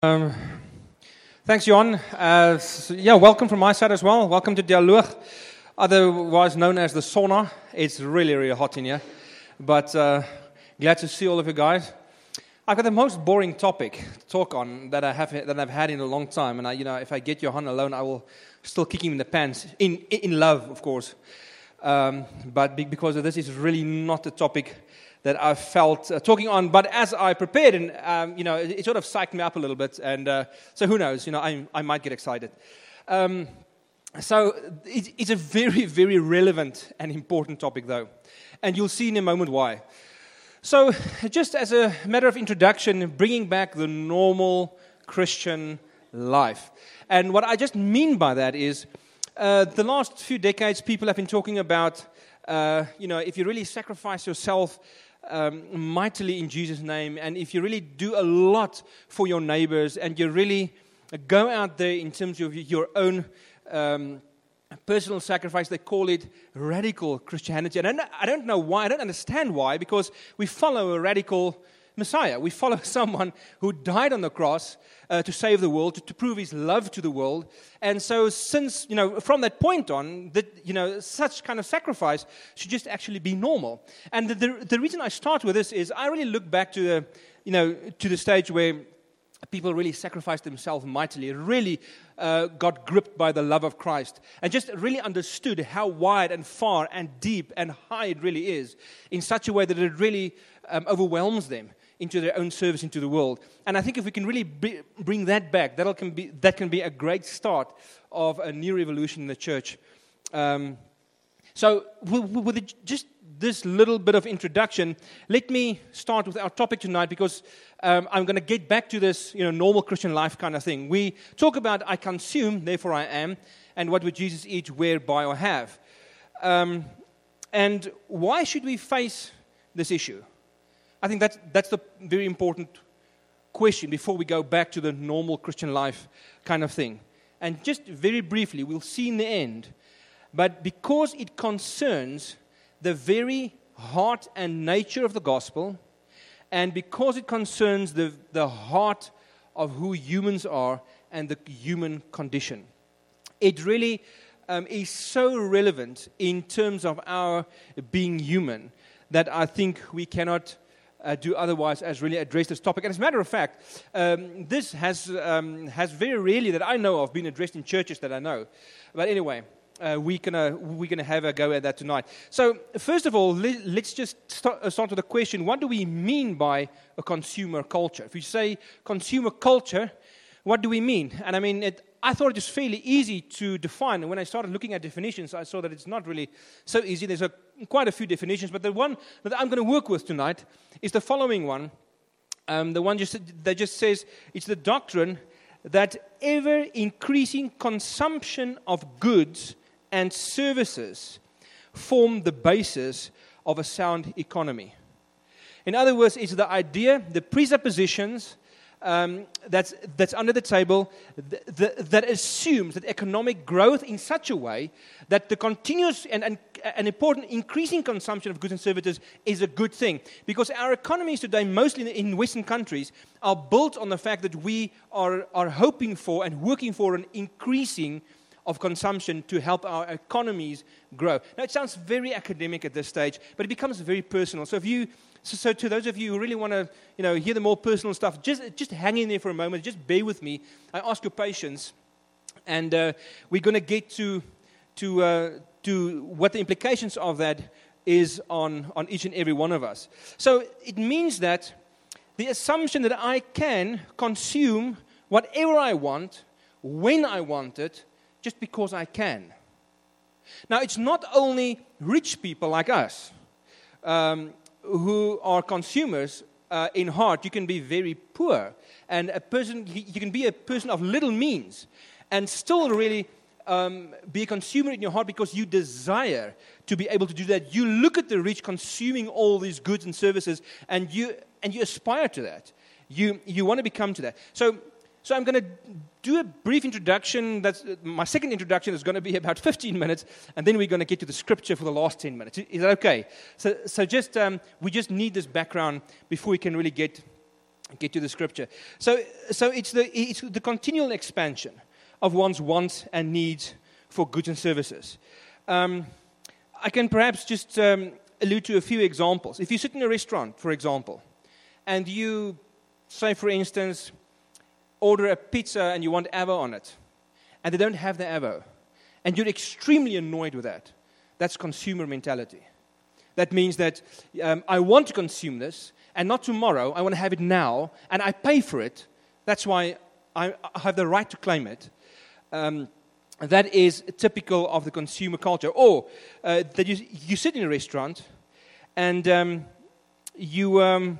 Um, Thanks, Jon. Welcome from my side as well. Welcome to Dialoog, otherwise known as the sauna. It's really, really hot in here, but glad to see all of you guys. I've got the most boring topic to talk on that I've had in a long time, and if I get Johan alone, I will still kick him in the pants in love, of course. But because this is really not a topic that I felt talking on, but as I prepared, and it sort of psyched me up a little bit, and so who knows, I might get excited. So it's a very, very relevant and important topic, though, and you'll see in a moment why. So, just as a matter of introduction, bringing back the normal Christian life, and what I just mean by that is, the last few decades, people have been talking about, if you really sacrifice yourself mightily in Jesus' name, and if you really do a lot for your neighbors, and you really go out there in terms of your own personal sacrifice, they call it radical Christianity. And I don't know why, I don't understand why, because we follow a radical Messiah. We follow someone who died on the cross to save the world, to prove his love to the world. And so since, from that point on, that, such kind of sacrifice should just actually be normal. And the reason I start with this is I really look back to the stage where people really sacrificed themselves mightily, really got gripped by the love of Christ, and just really understood how wide and far and deep and high it really is, in such a way that it really overwhelms them into their own service into the world. And I think if we can really bring that back, that can be a great start of a new revolution in the church. So with just this little bit of introduction, let me start with our topic tonight, because I'm going to get back to this normal Christian life kind of thing. We talk about I consume, therefore I am, and what would Jesus eat, wear, buy, or have. And why should we face this issue? I think that's the very important question before we go back to the normal Christian life kind of thing. And just very briefly, we'll see in the end, but because it concerns the very heart and nature of the gospel, and because it concerns the heart of who humans are and the human condition. It really is so relevant in terms of our being human that I think we cannot do otherwise as really address this topic. And as a matter of fact, this has very rarely that I know of been addressed in churches that I know. But anyway, we're gonna have a go at that tonight. So first of all, let's just start with a question: what do we mean by a consumer culture? If we say consumer culture, what do we mean? And I mean, I thought it was fairly easy to define. And when I started looking at definitions, I saw that it's not really so easy. There's quite a few definitions, but the one that I'm going to work with tonight is the following one. The one that just says it's the doctrine that ever-increasing consumption of goods and services form the basis of a sound economy. In other words, it's the idea, the presuppositions that's under the table that assumes that economic growth in such a way that the continuous and important increasing consumption of goods and services is a good thing. Because our economies today, mostly in Western countries, are built on the fact that we are hoping for and working for an increasing of consumption to help our economies grow. Now, it sounds very academic at this stage, but it becomes very personal. So to those of you who really want to, hear the more personal stuff, just hang in there for a moment. Just bear with me. I ask your patience, and we're going to get to what the implications of that is on each and every one of us. So it means that the assumption that I can consume whatever I want, when I want it, just because I can. Now, it's not only rich people like us who are consumers in heart. You can be very poor, and you can be a person of little means and still really be a consumer in your heart because you desire to be able to do that. You look at the rich consuming all these goods and services, and you aspire to that. You want to become to that. So I'm going to do a brief introduction. That's my second introduction is going to be about 15 minutes, and then we're going to get to the scripture for the last 10 minutes. Is that okay? So we just need this background before we can really get get to the scripture. So it's the continual expansion of one's wants and needs for goods and services. I can perhaps just allude to a few examples. If you sit in a restaurant, for example, and you say, for instance, order a pizza and you want avo on it, and they don't have the avo, and you're extremely annoyed with that, that's consumer mentality. That means that I want to consume this, and not tomorrow, I want to have it now, and I pay for it. That's why I have the right to claim it. That is typical of the consumer culture. Or that you sit in a restaurant, and or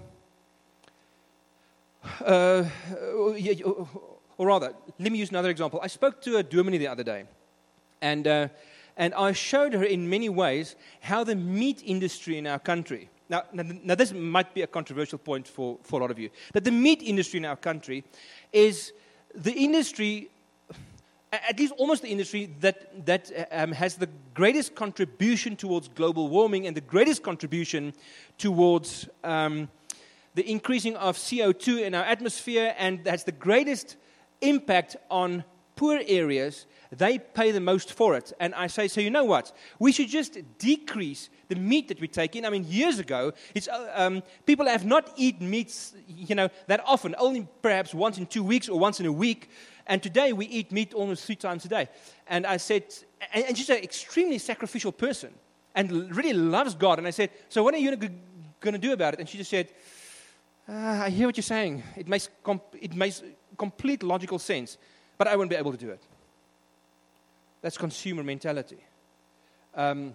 rather, let me use another example. I spoke to a dominee the other day, and I showed her in many ways how the meat industry in our country, now this might be a controversial point for a lot of you, that the meat industry in our country is the industry, at least almost the industry that has the greatest contribution towards global warming and the greatest contribution towards the increasing of CO2 in our atmosphere, and has the greatest impact on poor areas. They pay the most for it. And I say, so you know what? We should just decrease the meat that we take in. I mean, years ago, people have not eaten meats, that often, only perhaps once in 2 weeks or once in a week. And today we eat meat almost 3 times a day. And I said, and she's an extremely sacrificial person and really loves God. And I said, so what are you going to do about it? And she just said, I hear what you're saying. It makes complete logical sense, but I won't be able to do it. That's consumer mentality. No,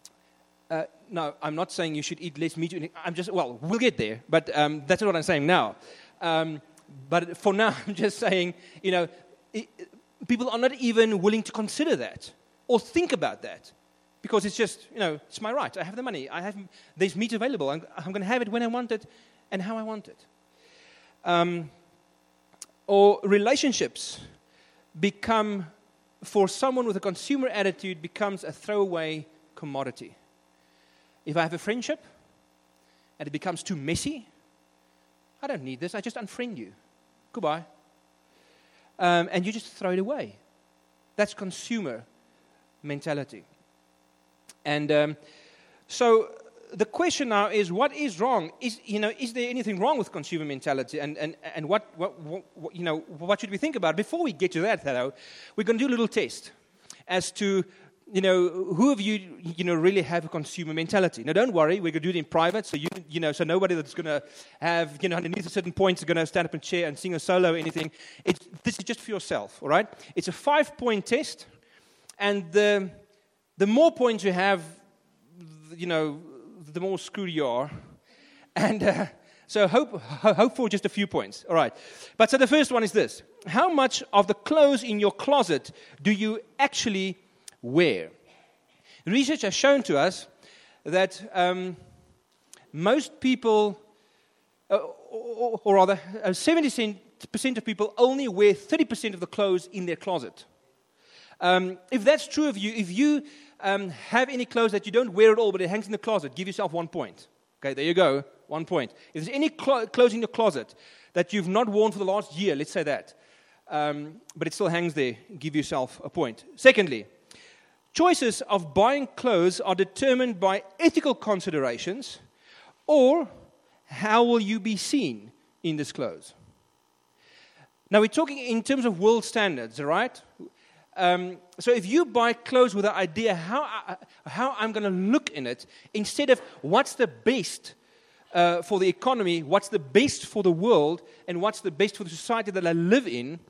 I'm not saying you should eat less meat. We'll get there, but that's not what I'm saying now. But for now, I'm just saying, people are not even willing to consider that or think about that, because it's just, it's my right. I have the money. There's meat available. I'm going to have it when I want it and how I want it. Or relationships become, for someone with a consumer attitude, becomes a throwaway commodity. If I have a friendship and it becomes too messy, I don't need this. I just unfriend you. Goodbye. And you just throw it away. That's consumer mentality. And so the question now is, what is wrong? Is there anything wrong with consumer mentality? And what should we think about? Before we get to that, though, we're going to do a little test as to, who of you, really have a consumer mentality. Now, don't worry, we're going to do it in private, so so nobody that's going to have, underneath a certain point is going to stand up and chair and sing a solo or anything. This is just for yourself, all right? It's a 5-point test, and the more points you have, the more screwed you are. And so hope for just a few points. All right. But so the first one is this. How much of the clothes in your closet do you actually wear? Research has shown to us that most people, or rather 70% of people only wear 30% of the clothes in their closet. If that's true of you, if you have any clothes that you don't wear at all, but it hangs in the closet, give yourself 1 point. Okay, there you go, 1 point. If there's any clothes in your closet that you've not worn for the last year, let's say that, but it still hangs there, give yourself a point. Secondly, choices of buying clothes are determined by ethical considerations, or how will you be seen in this clothes? Now, we're talking in terms of world standards, all right? So if you buy clothes with the idea how I'm going to look in it, instead of what's the best for the economy, what's the best for the world, and what's the best for the society that I live in,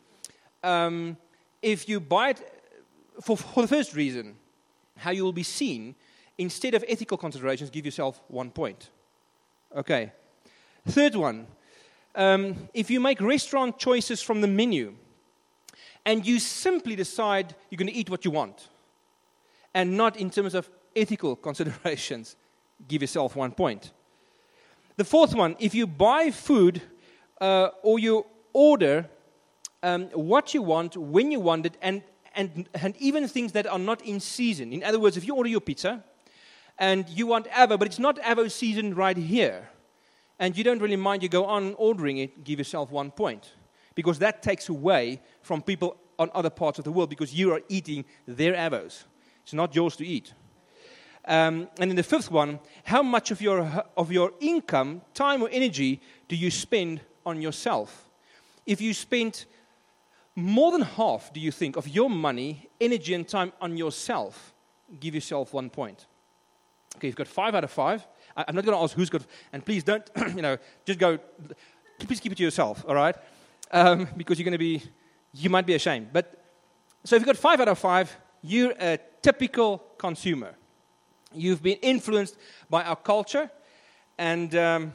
if you buy it for the first reason, how you will be seen, instead of ethical considerations, give yourself 1 point. Okay. Third one, if you make restaurant choices from the menu, and you simply decide you're going to eat what you want, and not in terms of ethical considerations, give yourself 1 point. The fourth one, if you buy food or you order what you want, when you want it, and even things that are not in season. In other words, if you order your pizza and you want avo, but it's not avo season right here, and you don't really mind, you go on ordering it, give yourself 1 point. Because that takes away from people on other parts of the world, because you are eating their avos. It's not yours to eat. And then the fifth one, how much of your income, time or energy do you spend on yourself? If you spend more than half, do you think, of your money, energy and time on yourself, give yourself 1 point. Okay, you've got 5 out of 5. I'm not going to ask who's got, and please don't, just go, please keep it to yourself, all right? Because you might be ashamed. But, so if you've got 5 out of 5, you're a typical consumer. You've been influenced by our culture, and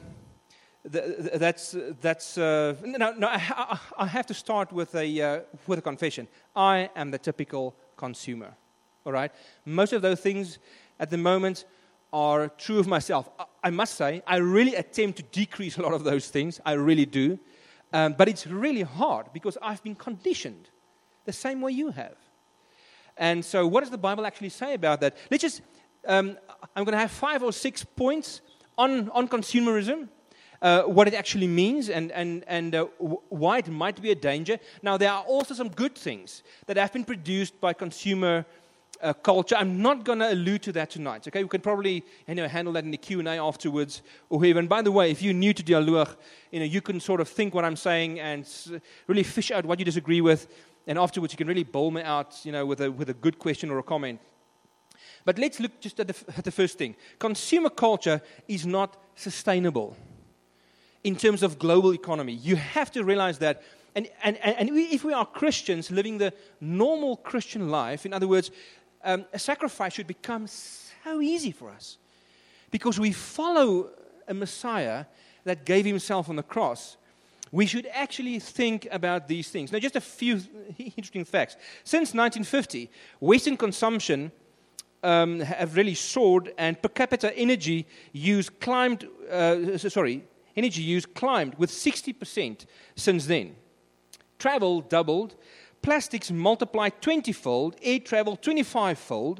that's. No. I have to start with a confession. I am the typical consumer. All right. Most of those things at the moment are true of myself. I must say, I really attempt to decrease a lot of those things. I really do, but it's really hard because I've been conditioned the same way you have. And so, what does the Bible actually say about that? Let's just. I'm going to have 5 or 6 points on consumerism, what it actually means, and why it might be a danger. Now, there are also some good things that have been produced by consumer culture. I'm not going to allude to that tonight. Okay, we can probably handle that in the Q&A afterwards, or whoever. And by the way, if you're new to Dialoog, you can sort of think what I'm saying and really fish out what you disagree with, and afterwards you can really bowl me out, with a good question or a comment. But let's look just at the first thing. Consumer culture is not sustainable in terms of global economy. You have to realize that. And if we are Christians living the normal Christian life, in other words, a sacrifice should become so easy for us because we follow a Messiah that gave himself on the cross. We should actually think about these things. Now, just a few interesting facts. Since 1950, Western consumption have really soared, and per capita energy use climbed. Energy use climbed with 60% since then. Travel doubled, plastics multiplied 20-fold, air travel 25-fold.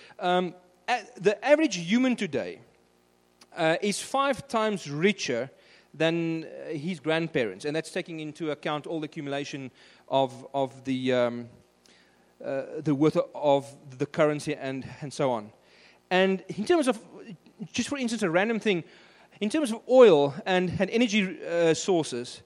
The average human today is 5 times richer than his grandparents, and that's taking into account all the accumulation of the worth of the currency and so on. And in terms of, just for instance, a random thing, in terms of oil and energy sources,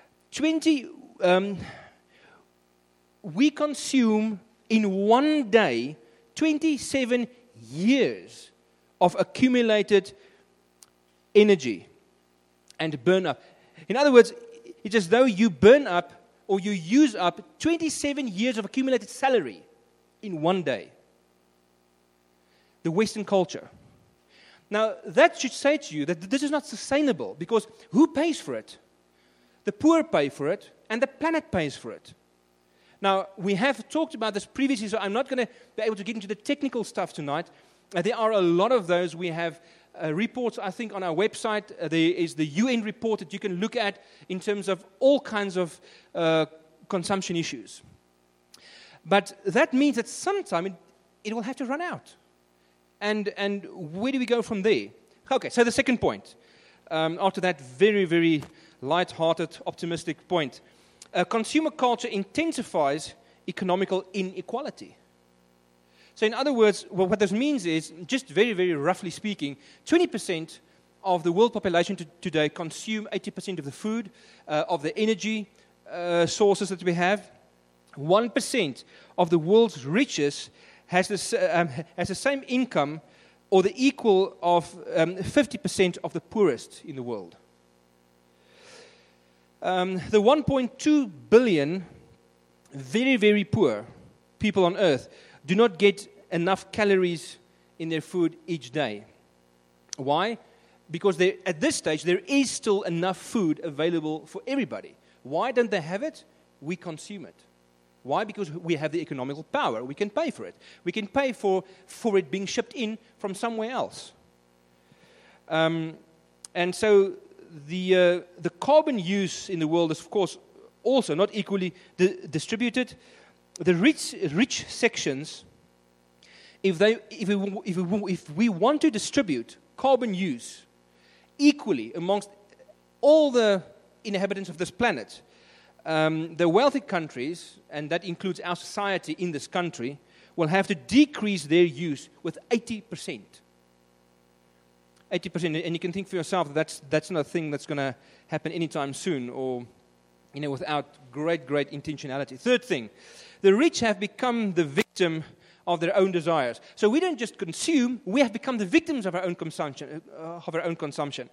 we consume in one day 27 years of accumulated energy and burn up. In other words, it's as though you burn up or you use up 27 years of accumulated salary in one day. The Western culture. Now, that should say to you that this is not sustainable, because who pays for it? The poor pay for it, and the planet pays for it. Now, we have talked about this previously, so I'm not going to be able to get into the technical stuff tonight. There are a lot of those. We have reports, I think, on our website. There is the UN report that you can look at in terms of all kinds of consumption issues. But that means that sometime it will have to run out. And where do we go from there? Okay, so the second point, after that very, very light-hearted, optimistic point, consumer culture intensifies economical inequality. So in other words, what this means is, just very, very roughly speaking, 20% of the world population today consume 80% of the food, of the energy sources that we have. 1% of the world's richest has the same income or the equal of 50% of the poorest in the world. The 1.2 billion very, very poor people on earth do not get enough calories in their food each day. Why? Because at this stage, there is still enough food available for everybody. Why don't they have it? We consume it. Why? Because we have the economical power. We can pay for it. We can pay for it being shipped in from somewhere else. And so the carbon use in the world is, of course, also not equally distributed. The rich sections, if we want to distribute carbon use equally amongst all the inhabitants of this planet, the wealthy countries, and that includes our society in this country, will have to decrease their use with 80%. 80%, and you can think for yourself that's not a thing that's going to happen anytime soon, or without great intentionality. Third thing, the rich have become the victim of their own desires. So we don't just consume; we have become the victims of our own consumption.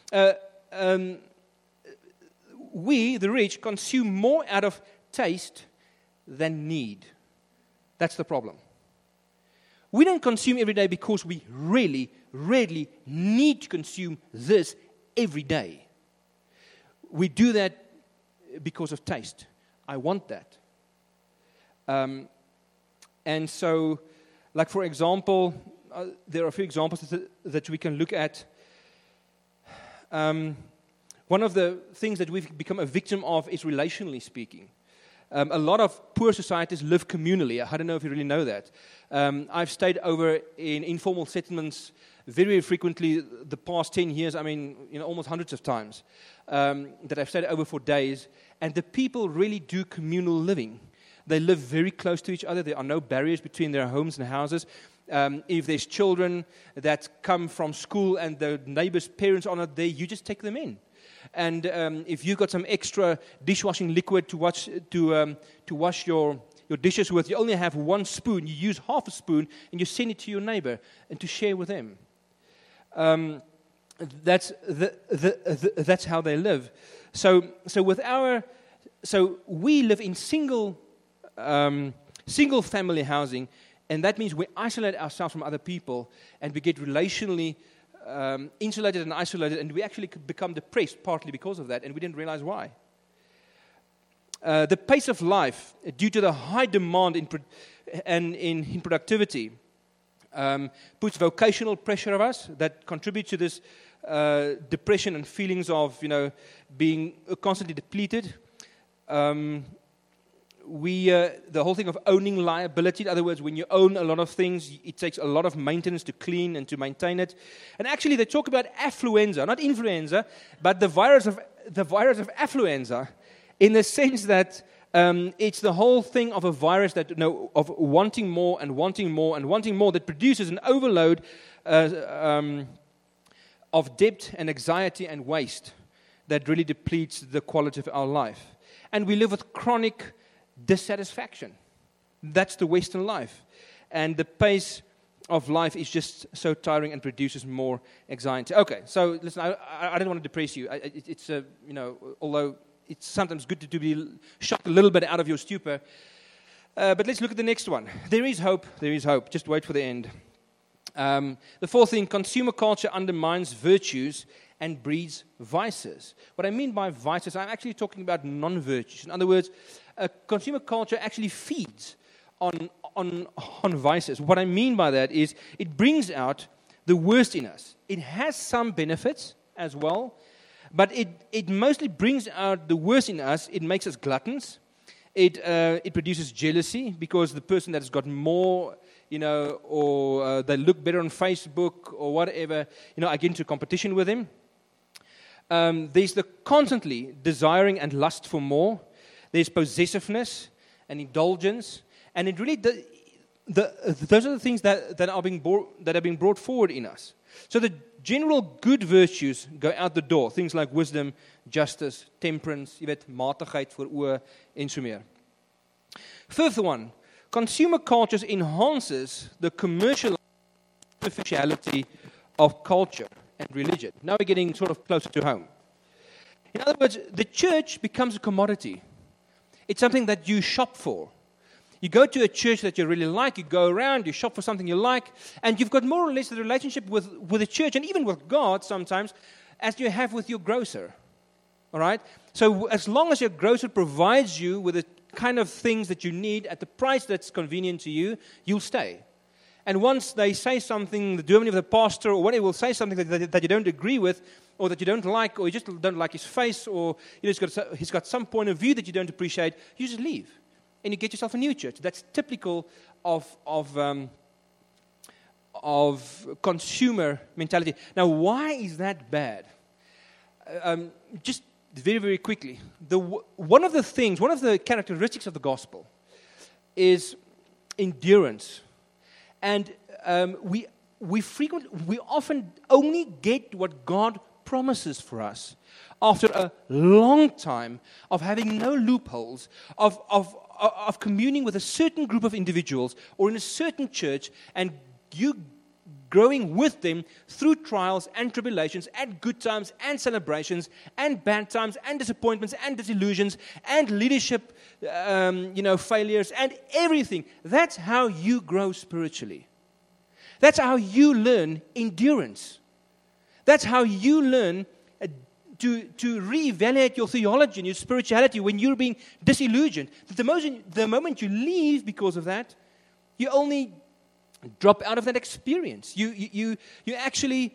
We, the rich, consume more out of taste than need. That's the problem. We don't consume every day because we really need to consume this every day. We do that because of taste. I want that. And so, like for example, there are a few examples that we can look at. One of the things that we've become a victim of is relationally speaking. A lot of poor societies live communally. I don't know if you really know that. I've stayed over in informal settlements very frequently the past 10 years. I mean, almost hundreds of times that I've stayed over for days. And the people really do communal living. They live very close to each other. There are no barriers between their homes and houses. If there's children that come from school and the neighbor's parents are not there, you just take them in. And if you've got some extra dishwashing liquid to wash your dishes with, you only have one spoon. You use half a spoon and you send it to your neighbor and to share with them. That's how they live. So we live in single family housing, and that means we isolate ourselves from other people, and we get relationally insulated and isolated, and we actually could become depressed partly because of that, and we didn't realize why. The pace of life, due to the high demand in productivity, puts vocational pressure on us that contributes to this depression and feelings of being constantly depleted. The whole thing of owning liability, in other words, when you own a lot of things, it takes a lot of maintenance to clean and to maintain it. And actually, they talk about affluenza, not influenza, but the virus of affluenza, in the sense that it's the whole thing of a virus that of wanting more and wanting more and wanting more that produces an overload of debt and anxiety and waste that really depletes the quality of our life. And we live with chronic dissatisfaction. That's the Western life. And the pace of life is just so tiring and produces more anxiety. Okay, so listen, I don't want to depress you. It's although it's sometimes good to be shocked a little bit out of your stupor. But let's look at the next one. There is hope. There is hope. Just wait for the end. The fourth thing, consumer culture undermines virtues and breeds vices. What I mean by vices, I'm actually talking about non-virtues. In other words, consumer culture actually feeds on vices. What I mean by that is it brings out the worst in us. It has some benefits as well, but it mostly brings out the worst in us. It makes us gluttons. It produces jealousy because the person that has got more, or they look better on Facebook or whatever, I get into competition with them. There's the constantly desiring and lust for more. There's possessiveness and indulgence, and it really those are the things that are being brought forward in us. So the general good virtues go out the door. Things like wisdom, justice, temperance, matigheid voor oë en so meer. Fifth one, consumer culture enhances the commercial superficiality of culture and religion. Now we're getting sort of closer to home. In other words, the church becomes a commodity. It's something that you shop for. You go to a church that you really like, you go around, you shop for something you like, and you've got more or less the relationship with the church and even with God sometimes as you have with your grocer. All right? So as long as your grocer provides you with the kind of things that you need at the price that's convenient to you, you'll stay. And once they say something, the Germany of the pastor or whatever will say something that you don't agree with, or that you don't like, or you just don't like his face, or he's got some point of view that you don't appreciate, you just leave. And you get yourself a new church. That's typical of consumer mentality. Now, why is that bad? just very, very quickly, one of the characteristics of the gospel is endurance. And we often only get what God promises for us after a long time of having no loopholes, of communing with a certain group of individuals or in a certain church, and you growing with them through trials and tribulations and good times and celebrations and bad times and disappointments and disillusions and leadership failures and everything. That's how you grow spiritually. That's how you learn endurance. That's how you learn to reevaluate your theology and your spirituality when you're being disillusioned. The moment you leave because of that, you only drop out of that experience. You actually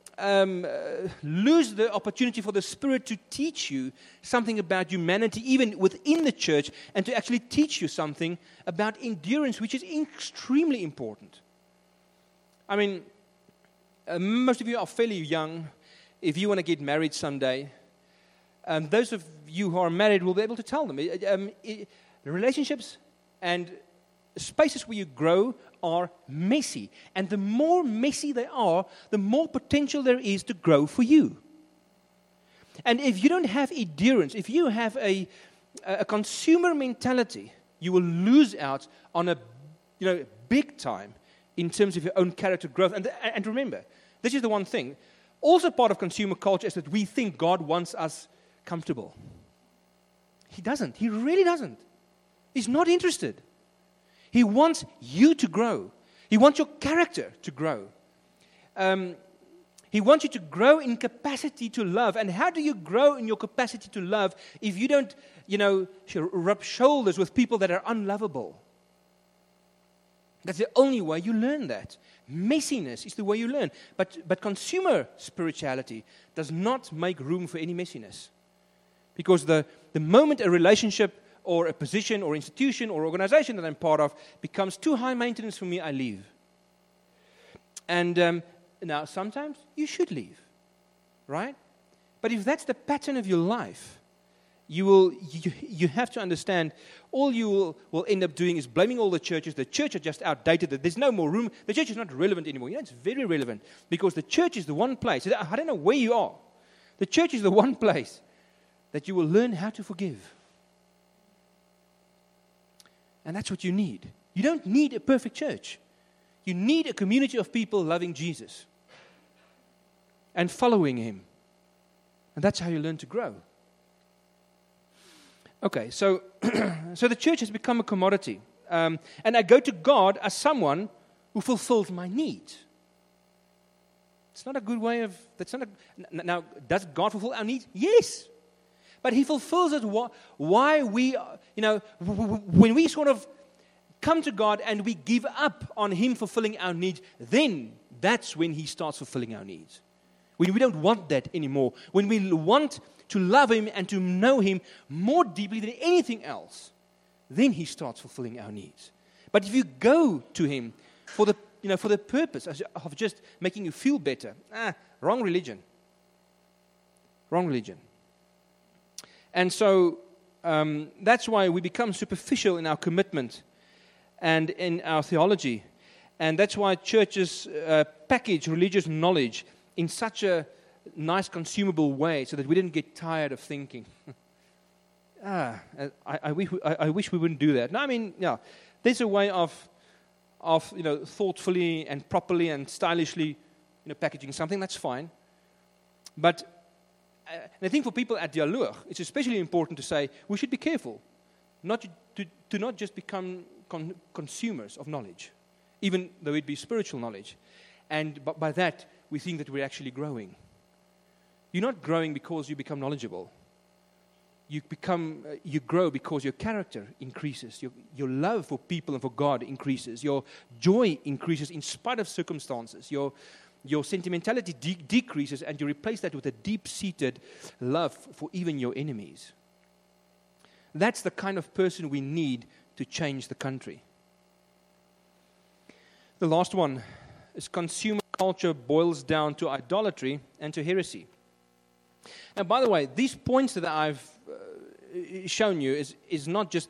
lose the opportunity for the Spirit to teach you something about humanity, even within the church, and to actually teach you something about endurance, which is extremely important. I mean, most of you are fairly young. If you want to get married someday, those of you who are married will be able to tell them. Relationships and spaces where you grow are messy. And the more messy they are, the more potential there is to grow for you. And if you don't have endurance, if you have a consumer mentality, you will lose out on a big time in terms of your own character growth. And remember, this is the one thing. Also part of consumer culture is that we think God wants us comfortable. He doesn't. He really doesn't. He's not interested. He wants you to grow. He wants your character to grow. He wants you to grow in capacity to love. And how do you grow in your capacity to love if you don't, rub shoulders with people that are unlovable? That's the only way you learn that. Messiness is the way you learn. But consumer spirituality does not make room for any messiness. Because the moment a relationship or a position or institution or organization that I'm part of becomes too high maintenance for me, I leave. And now sometimes you should leave, right? But if that's the pattern of your life, you have to understand all you will end up doing is blaming all the churches. The church are just outdated. That there's no more room. The church is not relevant anymore. It's very relevant because the church is the one place. I don't know where you are. The church is the one place that you will learn how to forgive. And that's what you need. You don't need a perfect church. You need a community of people loving Jesus and following Him. And that's how you learn to grow. Okay, so the church has become a commodity. And I go to God as someone who fulfills my needs. It's not a good way of... Now, does God fulfill our needs? Yes. But He fulfills it why we, when we sort of come to God and we give up on Him fulfilling our needs, then that's when He starts fulfilling our needs. When we don't want that anymore. When we want to love Him and to know Him more deeply than anything else, then He starts fulfilling our needs. But if you go to Him for the purpose of just making you feel better, wrong religion. Wrong religion. And so that's why we become superficial in our commitment and in our theology. And that's why churches package religious knowledge in such a nice, consumable way so that we didn't get tired of thinking. I wish we wouldn't do that. No, I mean, there's a way of thoughtfully and properly and stylishly packaging something. That's fine. But I think for people at Dialoog, it's especially important to say we should be careful not to not just become consumers of knowledge, even though it be spiritual knowledge. And by that, we think that we're actually growing. You're not growing because you become knowledgeable. You grow because your character increases. Your love for people and for God increases. Your joy increases in spite of circumstances. Your sentimentality decreases, and you replace that with a deep-seated love for even your enemies. That's the kind of person we need to change the country. The last one is consumer culture boils down to idolatry and to heresy. And by the way, these points that I've shown you is not just,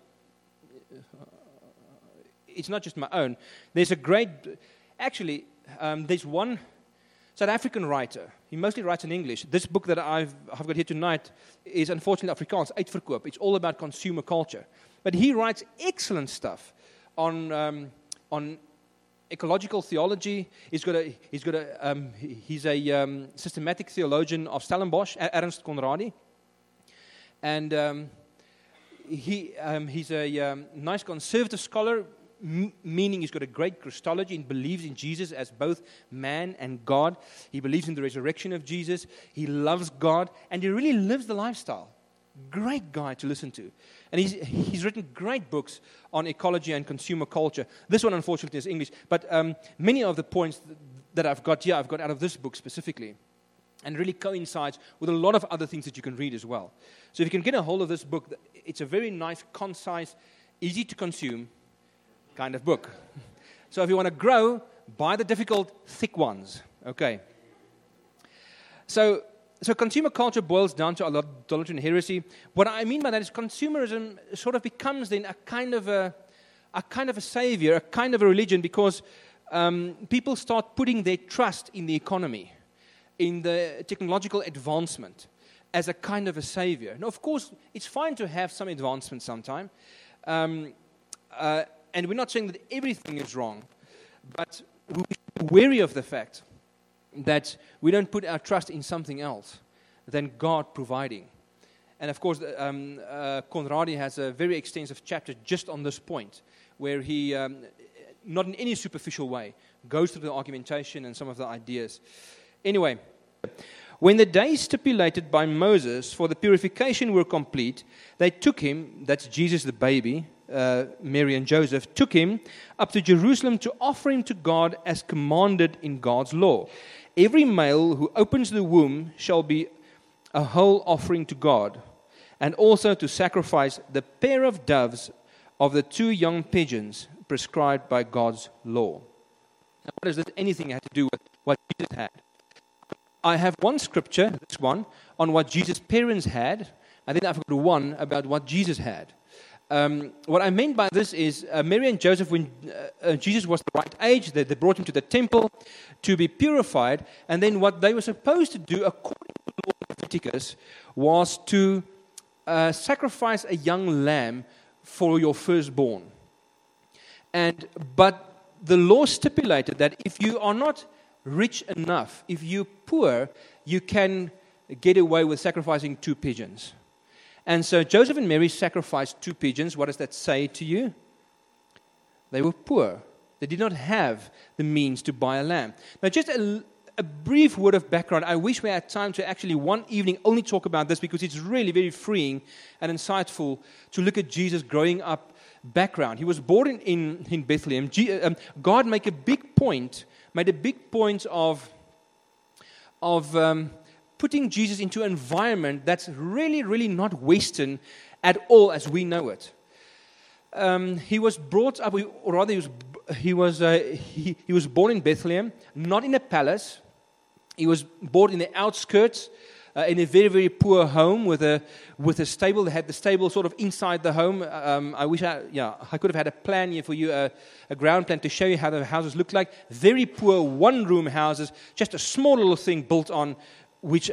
it's not just my own. There's a great, actually, there's one South African writer. He mostly writes in English. This book that I've got here tonight is unfortunately Afrikaans, Uitverkoop. It's all about consumer culture. But he writes excellent stuff on ecological theology. He's a systematic theologian of Stellenbosch, Ernst Conradi. And he's a nice conservative scholar, meaning he's got a great Christology and believes in Jesus as both man and God. He believes in the resurrection of Jesus. He loves God, and he really lives the lifestyle. Great guy to listen to. And he's written great books on ecology and consumer culture. This one, unfortunately, is English. But many of the points that I've got here, I've got out of this book specifically. And really coincides with a lot of other things that you can read as well. So if you can get a hold of this book, it's a very nice, concise, easy to consume kind of book. So if you want to grow, buy the difficult, thick ones. Okay. So consumer culture boils down to idolatry and heresy. What I mean by that is consumerism sort of becomes then a kind of a savior, a kind of a religion, because people start putting their trust in the economy, in the technological advancement, as a kind of a savior. Now, of course, it's fine to have some advancement sometime, and we're not saying that everything is wrong, but we should be wary of the fact that we don't put our trust in something else than God providing. And of course, Conradi has a very extensive chapter just on this point, where he, not in any superficial way, goes through the argumentation and some of the ideas. Anyway, when the days stipulated by Moses for the purification were complete, they took him, that's Jesus the baby, Mary and Joseph, took him up to Jerusalem to offer him to God as commanded in God's law. Every male who opens the womb shall be a whole offering to God, and also to sacrifice the pair of doves of the 2 young pigeons prescribed by God's law. Now, what does this anything have to do with what Jesus had? I have one scripture, this one, on what Jesus' parents had, and then I've got one about what Jesus had. What I meant by this is Mary and Joseph, when Jesus was the right age, they brought him to the temple to be purified, and then what they were supposed to do, according to the law of Leviticus, was to sacrifice a young lamb for your firstborn. But the law stipulated that if you are not rich enough, if you're poor, you can get away with sacrificing 2 pigeons. And so Joseph and Mary sacrificed 2 pigeons. What does that say to you? They were poor. They did not have the means to buy a lamb. Now, just a brief word of background. I wish we had time to actually one evening only talk about this, because it's really very freeing and insightful to look at Jesus' growing up background. He was born in Bethlehem. God made a big point of putting Jesus into an environment that's really, really not Western at all as we know it. He was brought up, or rather, he was born in Bethlehem, not in a palace. He was born in the outskirts, in a very, very poor home with a stable. They had the stable sort of inside the home. I wish I could have had a plan here for you, a ground plan to show you how the houses looked like. Very poor one-room houses, just a small little thing built on, which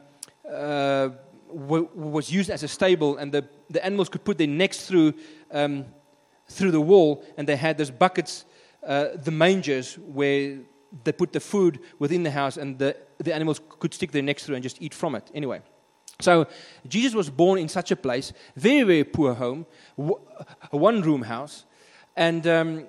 was used as a stable, and the animals could put their necks through the wall, and they had those buckets, the mangers, where they put the food within the house, and the animals could stick their necks through and just eat from it. Anyway, so Jesus was born in such a place, very, very poor home, a one-room house, and then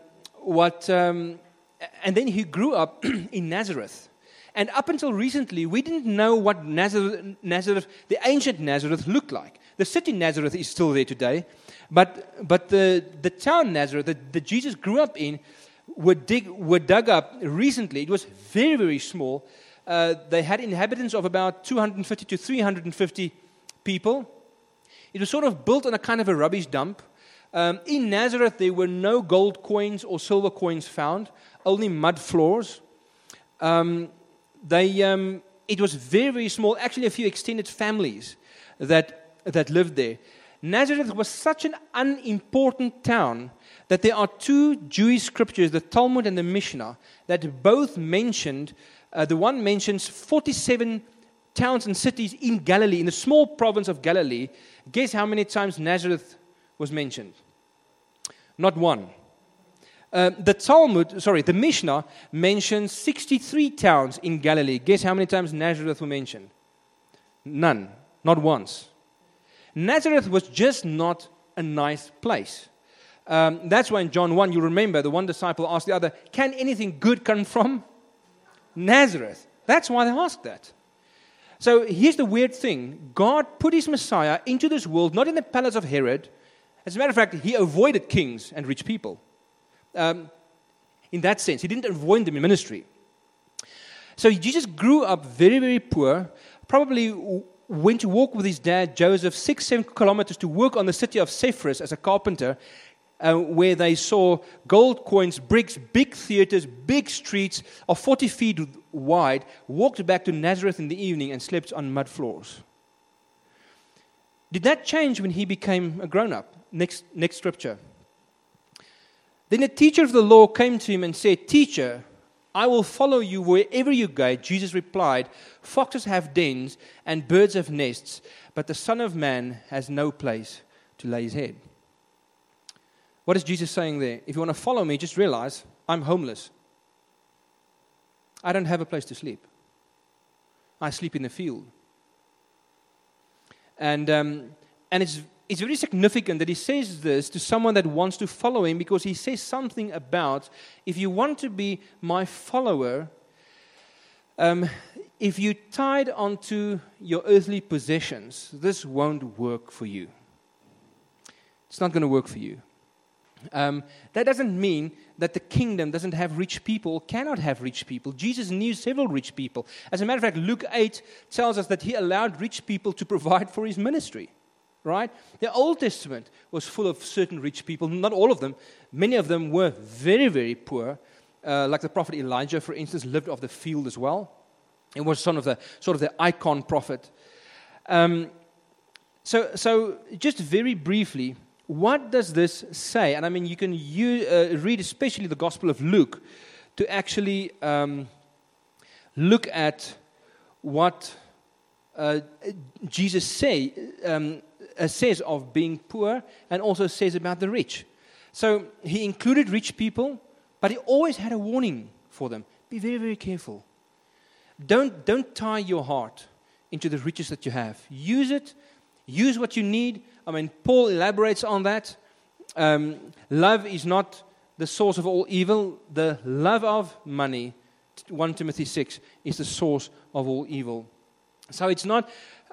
he grew up in Nazareth. And up until recently, we didn't know what Nazareth, the ancient Nazareth, looked like. The city Nazareth is still there today, but the town Nazareth that Jesus grew up in were dug up recently. It was very, very small. They had inhabitants of about 250 to 350 people. It was sort of built on a kind of a rubbish dump. In Nazareth, there were no gold coins or silver coins found, only mud floors. In it was very, very small. Actually, a few extended families that lived there. Nazareth was such an unimportant town that there are two Jewish scriptures, the Talmud and the Mishnah, that both mentioned, the one mentions 47 towns and cities in Galilee, in the small province of Galilee. Guess how many times Nazareth was mentioned? Not one. The Mishnah mentions 63 towns in Galilee. Guess how many times Nazareth was mentioned? None. Not once. Nazareth was just not a nice place. That's why in John 1, you remember, the one disciple asked the other, can anything good come from Nazareth? That's why they asked that. So here's the weird thing. God put his Messiah into this world, not in the palace of Herod. As a matter of fact, he avoided kings and rich people. In that sense, he didn't avoid them in ministry. So Jesus grew up very, very poor, probably went to walk with his dad, Joseph, 6-7 kilometers to work on the city of Sepphoris as a carpenter, where they saw gold coins, bricks, big theaters, big streets of 40 feet wide, walked back to Nazareth in the evening and slept on mud floors. Did that change when he became a grown-up? Next scripture. Then a teacher of the law came to him and said, "Teacher, I will follow you wherever you go." Jesus replied, "Foxes have dens and birds have nests, but the Son of Man has no place to lay his head." What is Jesus saying there? If you want to follow me, just realize I'm homeless. I don't have a place to sleep. I sleep in the field. And it's very significant that he says this to someone that wants to follow him, because he says something about, if you want to be my follower, if you're tied onto your earthly possessions, this won't work for you. It's not going to work for you. That doesn't mean that the kingdom doesn't have rich people, cannot have rich people. Jesus knew several rich people. As a matter of fact, Luke 8 tells us that he allowed rich people to provide for his ministry. Right? The Old Testament was full of certain rich people. Not all of them. Many of them were very, very poor. Like the prophet Elijah, for instance, lived off the field as well. It was sort of the icon prophet. So just very briefly, what does this say? And I mean, you can read especially the Gospel of Luke to actually look at what Jesus says of being poor, and also says about the rich. So he included rich people, but he always had a warning for them. Be very, very careful. Don't tie your heart into the riches that you have. Use it. Use what you need. I mean, Paul elaborates on that. Love is not the source of all evil. The love of money, 1 Timothy 6, is the source of all evil. So it's not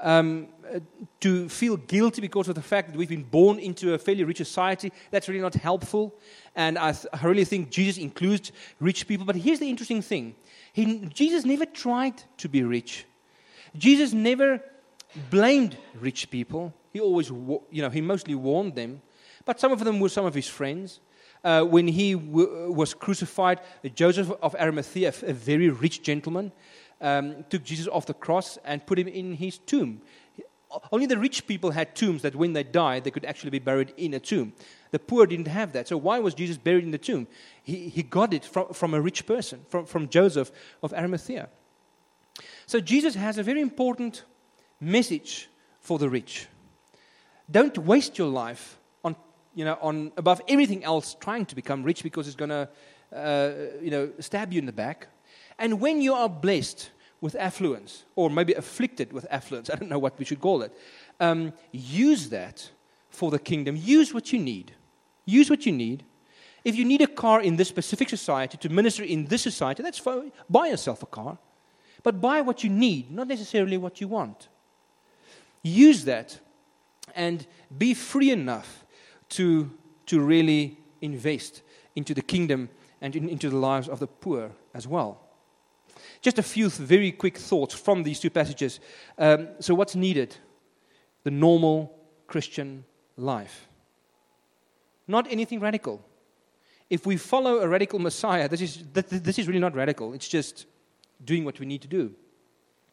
to feel guilty because of the fact that we've been born into a fairly rich society. That's really not helpful. And I really think Jesus includes rich people. But here's the interesting thing. Jesus never tried to be rich. Jesus never blamed rich people. He always, he mostly warned them. But some of them were some of his friends. When he was crucified, Joseph of Arimathea, a very rich gentleman, took Jesus off the cross and put him in his tomb. Only the rich people had tombs that when they died, they could actually be buried in a tomb. The poor didn't have that. So why was Jesus buried in the tomb? He got it from a rich person, from Joseph of Arimathea. So Jesus has a very important message for the rich. Don't waste your life on above everything else trying to become rich, because it's going to stab you in the back. And when you are blessed with affluence, or maybe afflicted with affluence, I don't know what we should call it, use that for the kingdom. Use what you need. Use what you need. If you need a car in this specific society to minister in this society, that's fine. Buy yourself a car. But buy what you need, not necessarily what you want. Use that and be free enough to really invest into the kingdom and into the lives of the poor as well. Just a few very quick thoughts from these two passages. So what's needed? The normal Christian life. Not anything radical. If we follow a radical Messiah, this is really not radical. It's just doing what we need to do.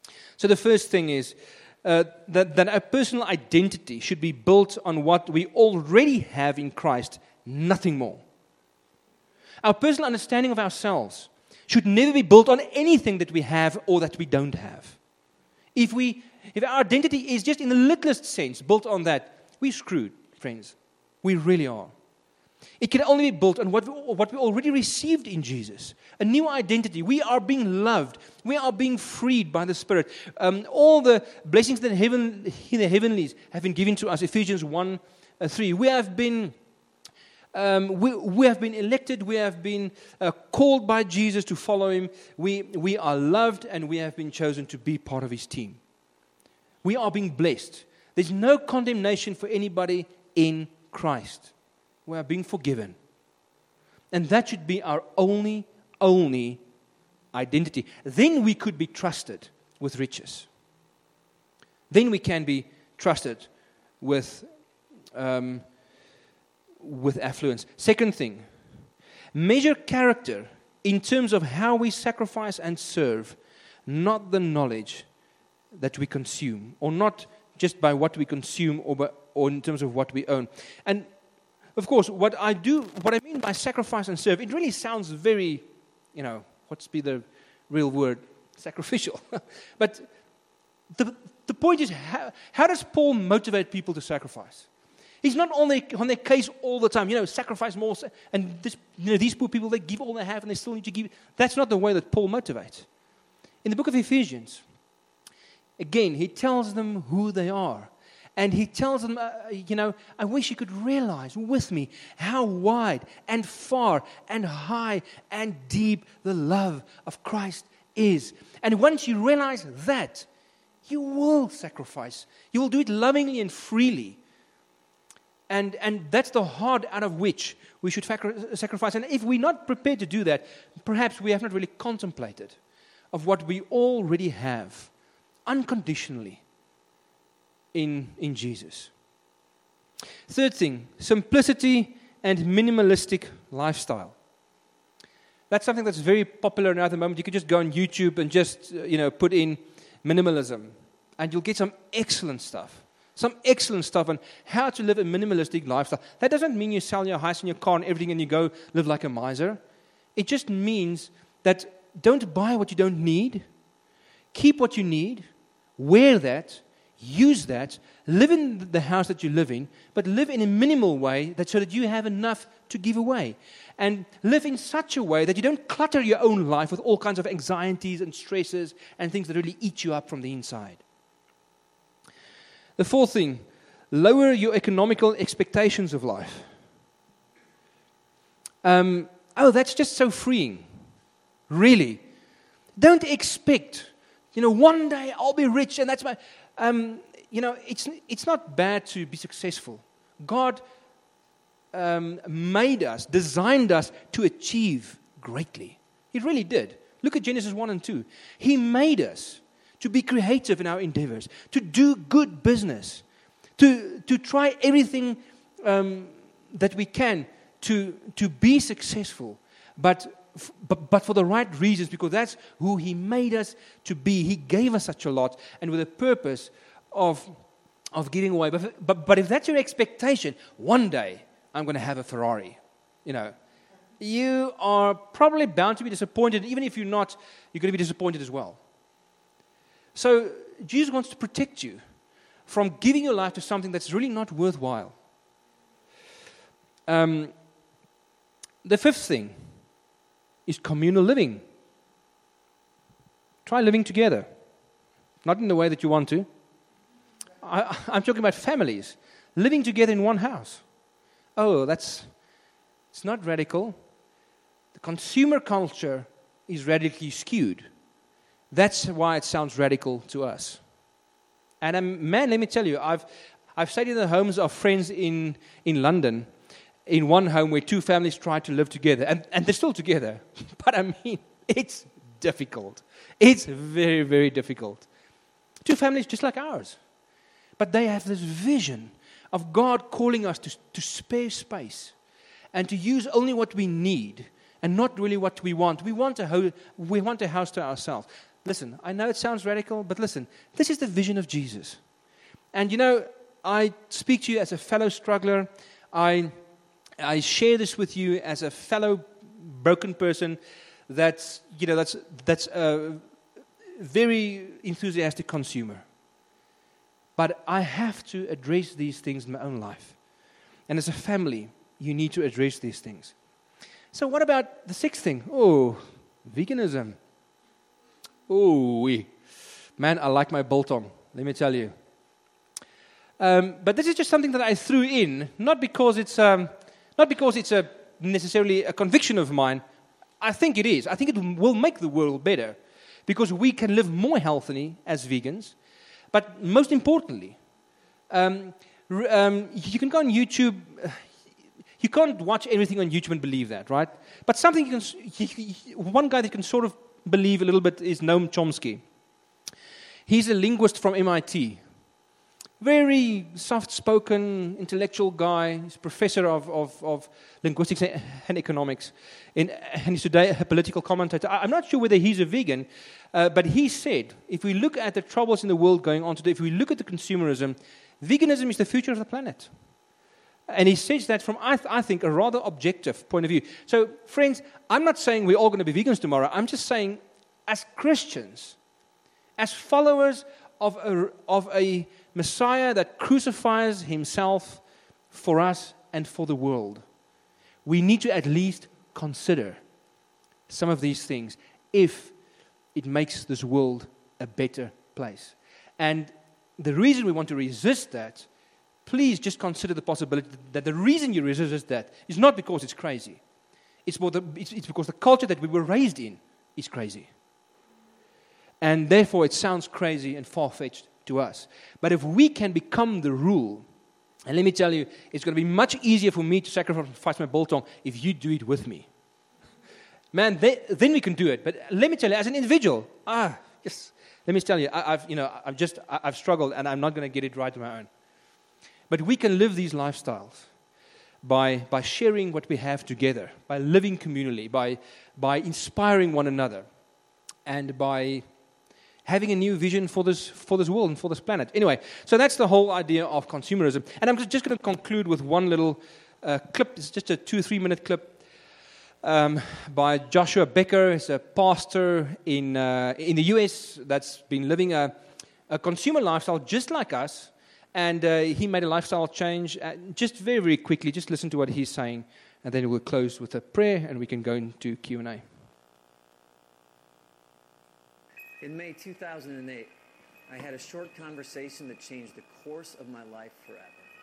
So the first thing is that our personal identity should be built on what we already have in Christ, nothing more. Our personal understanding of ourselves should never be built on anything that we have or that we don't have. If our identity is just in the littlest sense built on that, we're screwed, friends. We really are. It can only be built on what we already received in Jesus. A new identity. We are being loved. We are being freed by the Spirit. All the blessings in the heavenlies have been given to us. Ephesians 1:3. We have been elected. We have been called by Jesus to follow Him. We are loved, and we have been chosen to be part of His team. We are being blessed. There's no condemnation for anybody in Christ. We are being forgiven. And that should be our only identity. Then we could be trusted with riches. Then we can be trusted with affluence. Second thing, measure character in terms of how we sacrifice and serve, not the knowledge that we consume, or not just by what we consume or in terms of what we own. And of course, what I mean by sacrifice and serve, it really sounds very, what's be the real word? Sacrificial. But the point is, how does Paul motivate people to sacrifice? He's not on their case all the time, sacrifice more. And these poor people, they give all they have and they still need to give. That's not the way that Paul motivates. In the book of Ephesians, again, he tells them who they are. And he tells them, I wish you could realize with me how wide and far and high and deep the love of Christ is. And once you realize that, you will sacrifice. You will do it lovingly and freely. And that's the heart out of which we should sacrifice. And if we're not prepared to do that, perhaps we have not really contemplated of what we already have unconditionally in Jesus. Third thing, simplicity and minimalistic lifestyle. That's something that's very popular now at the moment. You can just go on YouTube and just, put in minimalism, and you'll get some excellent stuff. Some excellent stuff on how to live a minimalistic lifestyle. That doesn't mean you sell your house and your car and everything and you go live like a miser. It just means that don't buy what you don't need. Keep what you need. Wear that. Use that, live in the house that you live in, but live in a minimal way so that you have enough to give away. And live in such a way that you don't clutter your own life with all kinds of anxieties and stresses and things that really eat you up from the inside. The fourth thing, lower your economical expectations of life. That's just so freeing. Really. Don't expect, one day I'll be rich and that's my... it's not bad to be successful. God made us, designed us to achieve greatly. He really did. Look at Genesis 1 and 2. He made us to be creative in our endeavors, to do good business, to try everything that we can to be successful, but for the right reasons, because that's who He made us to be. He gave us such a lot, and with a purpose of giving away. But if that's your expectation, one day I'm going to have a Ferrari, you are probably bound to be disappointed. Even if you're not, you're going to be disappointed as well. So Jesus wants to protect you from giving your life to something that's really not worthwhile. The fifth thing is communal living. Try living together. Not in the way that you want to. I'm talking about families. Living together in one house. It's not radical. The consumer culture is radically skewed. That's why it sounds radical to us. And man, let me tell you, I've stayed in the homes of friends in London, in one home where two families tried to live together, and they're still together. But it's difficult. It's very, very difficult. Two families just like ours. But they have this vision of God calling us to spare space and to use only what we need and not really what we want. We want a house to ourselves. Listen, I know it sounds radical, but listen, this is the vision of Jesus. And I speak to you as a fellow struggler. I share this with you as a fellow broken person that's a very enthusiastic consumer. But I have to address these things in my own life. And as a family, you need to address these things. So what about the sixth thing? Oh, veganism. Oh, man, I like my biltong, let me tell you. But this is just something that I threw in, not because it's necessarily a conviction of mine. I think it is. I think it will make the world better because we can live more healthily as vegans. But most importantly, you can go on YouTube. You can't watch everything on YouTube and believe that, right? But something one guy that can sort of believe a little bit is Noam Chomsky. He's a linguist from MIT. Very soft-spoken, intellectual guy. He's a professor of linguistics and economics. And he's today a political commentator. I'm not sure whether he's a vegan, but he said, if we look at the troubles in the world going on today, if we look at the consumerism, veganism is the future of the planet. And he says that from, I think, a rather objective point of view. So, friends, I'm not saying we're all going to be vegans tomorrow. I'm just saying, as Christians, as followers of a Messiah that crucifies himself for us and for the world, we need to at least consider some of these things if it makes this world a better place. And the reason we want to resist that, please just consider the possibility that the reason you resist that is not because it's crazy. It's because the culture that we were raised in is crazy. And therefore it sounds crazy and far-fetched to us. But if we can become the rule, and let me tell you, it's going to be much easier for me to sacrifice my biltong if you do it with me. Man, then we can do it. But let me tell you, as an individual, yes, let me tell you, I've struggled and I'm not going to get it right on my own. But we can live these lifestyles by sharing what we have together, by living communally, by inspiring one another, and by having a new vision for this world and for this planet. Anyway, so that's the whole idea of consumerism. And I'm just going to conclude with one little clip. It's just a 2-3 minute clip by Joshua Becker. He's a pastor in the US that's been living a consumer lifestyle just like us. And he made a lifestyle change. Just very, very quickly, just listen to what he's saying. And then we'll close with a prayer and we can go into Q&A. In May 2008, I had a short conversation that changed the course of my life forever.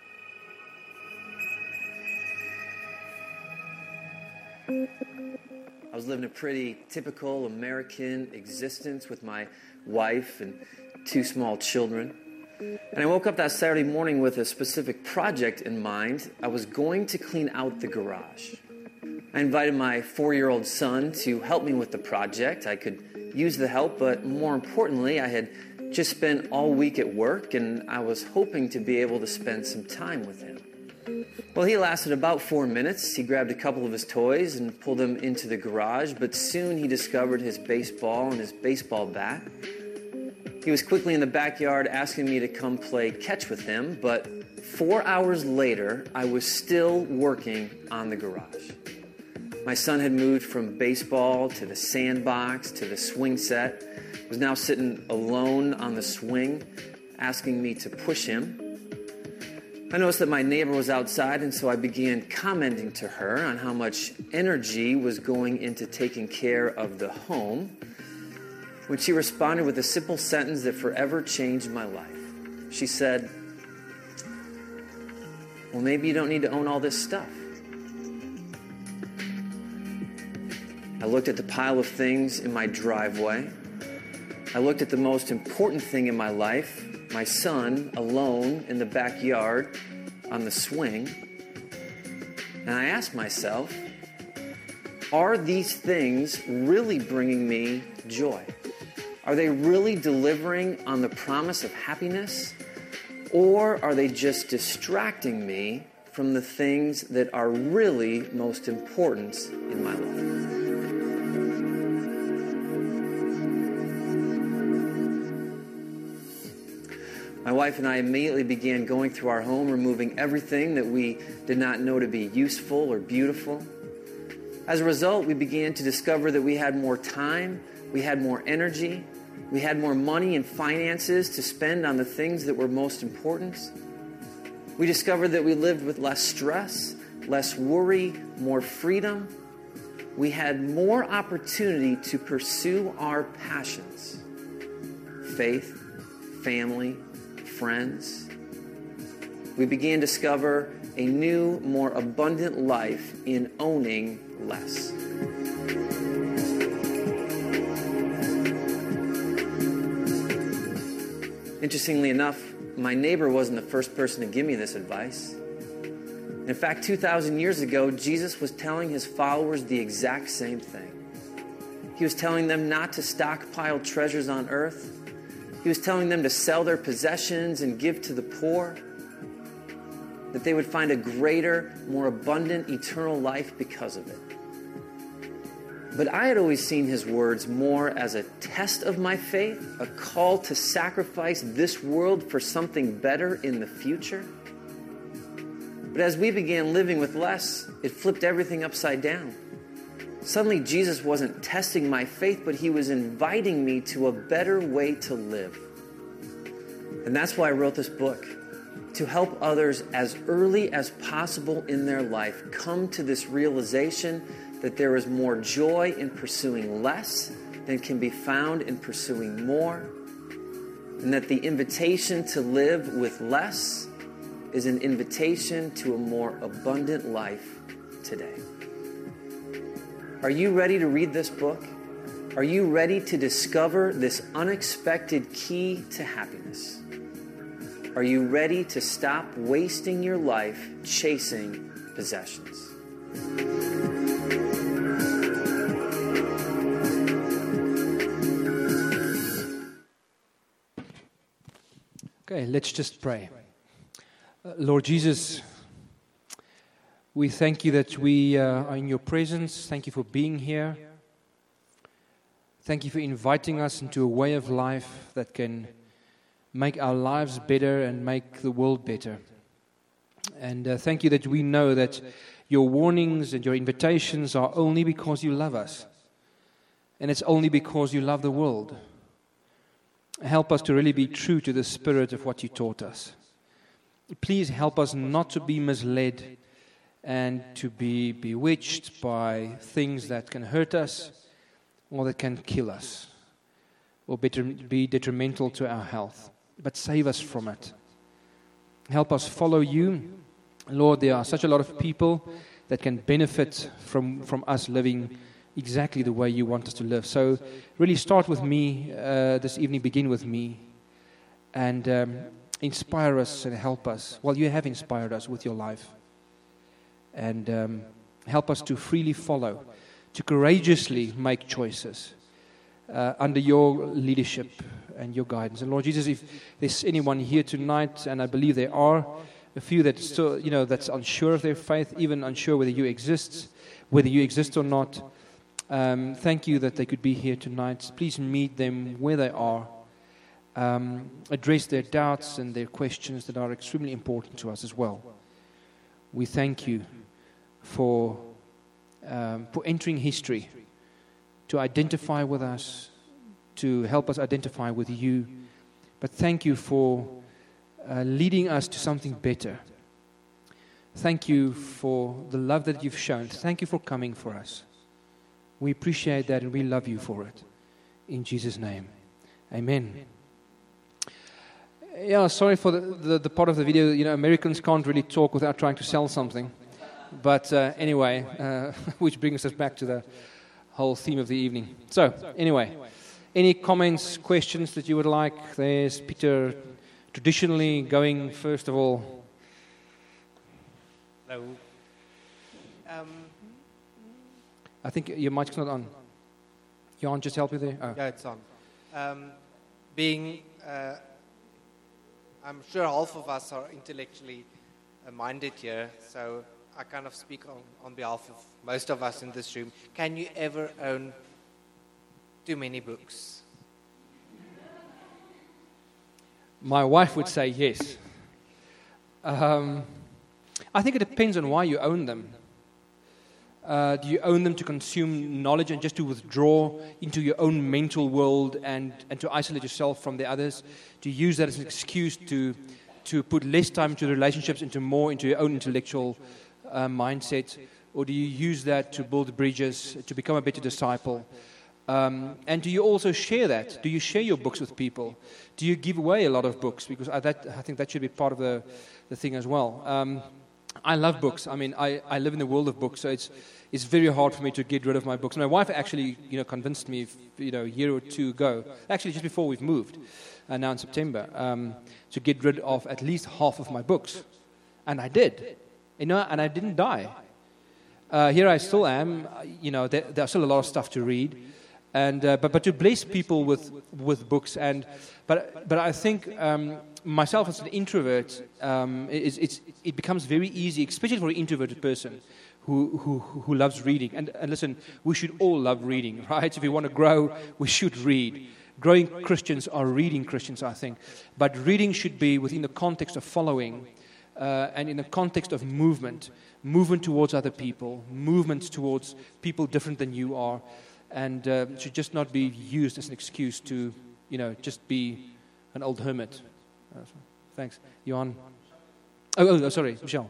I was living a pretty typical American existence with my wife and 2 small children. And I woke up that Saturday morning with a specific project in mind. I was going to clean out the garage. I invited my 4-year-old son to help me with the project. I could use the help, but more importantly, I had just spent all week at work, and I was hoping to be able to spend some time with him. Well, he lasted about 4 minutes. He grabbed a couple of his toys and pulled them into the garage, but soon he discovered his baseball and his baseball bat. He was quickly in the backyard asking me to come play catch with him, but 4 hours later, I was still working on the garage. My son had moved from baseball to the sandbox to the swing set, was now sitting alone on the swing, asking me to push him. I noticed that my neighbor was outside, and so I began commenting to her on how much energy was going into taking care of the home, when she responded with a simple sentence that forever changed my life. She said, "Well, maybe you don't need to own all this stuff." I looked at the pile of things in my driveway. I looked at the most important thing in my life, my son alone in the backyard on the swing. And I asked myself, are these things really bringing me joy? Are they really delivering on the promise of happiness? Or are they just distracting me from the things that are really most important in my life? wife and I immediately began going through our home, removing everything that we did not know to be useful or beautiful. As a result, we began to discover that we had more time, we had more energy, we had more money and finances to spend on the things that were most important. We discovered that we lived with less stress, less worry, more freedom. We had more opportunity to pursue our passions: faith, family, friends. We began to discover a new, more abundant life in owning less. Interestingly enough, my neighbor wasn't the first person to give me this advice. In fact, 2,000 years ago, Jesus was telling his followers the exact same thing. He was telling them not to stockpile treasures on earth. He was telling them to sell their possessions and give to the poor, that they would find a greater, more abundant, eternal life because of it. But I had always seen his words more as a test of my faith, a call to sacrifice this world for something better in the future. But as we began living with less, it flipped everything upside down. Suddenly, Jesus wasn't testing my faith, but he was inviting me to a better way to live. And that's why I wrote this book, to help others as early as possible in their life come to this realization that there is more joy in pursuing less than can be found in pursuing more, and that the invitation to live with less is an invitation to a more abundant life today. Are you ready to read this book? Are you ready to discover this unexpected key to happiness? Are you ready to stop wasting your life chasing possessions? Okay, let's just pray. Lord Jesus, we thank you that we are in your presence. Thank you for being here. Thank you for inviting us into a way of life that can make our lives better and make the world better. And thank you that we know that your warnings and your invitations are only because you love us. And it's only because you love the world. Help us to really be true to the spirit of what you taught us. Please help us not to be misled and to be bewitched by things that can hurt us or that can kill us or be detrimental to our health. But save us from it. Help us follow you. Lord, there are such a lot of people that can benefit from us living exactly the way you want us to live. So really start with me this evening, begin with me, and inspire us and help us. Well, you have inspired us with your life. And help us to freely follow, to courageously make choices under your leadership and your guidance. And Lord Jesus, if there's anyone here tonight, and I believe there are a few that still, that's unsure of their faith, even unsure whether you exist or not, thank you that they could be here tonight. Please meet them where they are. Address their doubts and their questions that are extremely important to us as well. We thank you for entering history, to identify with us, to help us identify with you. But thank you for leading us to something better. Thank you for the love that you've shown. Thank you for coming for us. We appreciate that and we love you for it. In Jesus' name, amen. Yeah, sorry for the part of the video. Americans can't really talk without trying to sell something. But anyway, which brings us back to the whole theme of the evening. So, anyway, any comments, questions that you would like? There's Peter traditionally going first of all. Hello. I think your mic's not on. Jan, just help you there. Oh. Yeah, it's on. I'm sure half of us are intellectually minded here, so I kind of speak on behalf of most of us in this room. Can you ever own too many books? My wife would say yes. I think it depends on why you own them. Do you own them to consume knowledge and just to withdraw into your own mental world and to isolate yourself from the others? Do you use that as an excuse to put less time into the relationships, into your own intellectual mindset? Or do you use that to build bridges, to become a better disciple? And do you also share that? Do you share your books with people? Do you give away a lot of books? Because I think that should be part of the thing as well. I love books. I mean, I live in the world of books, so it's very hard for me to get rid of my books. My wife actually, convinced me, a year or two ago, actually just before we've moved, now in September, to get rid of at least half of my books, and I did, and I didn't die. Here I still am. There's still a lot of stuff to read, and but to bless people with books, but I think. Myself as an introvert, it becomes very easy, especially for an introverted person who loves reading. And listen, we should all love reading, right? If we want to grow, we should read. Growing Christians are reading Christians, I think. But reading should be within the context of following and in the context of movement towards other people, movements towards people different than you are, and should just not be used as an excuse to, just be an old hermit. Thanks. Johan. Oh, sorry, Michelle.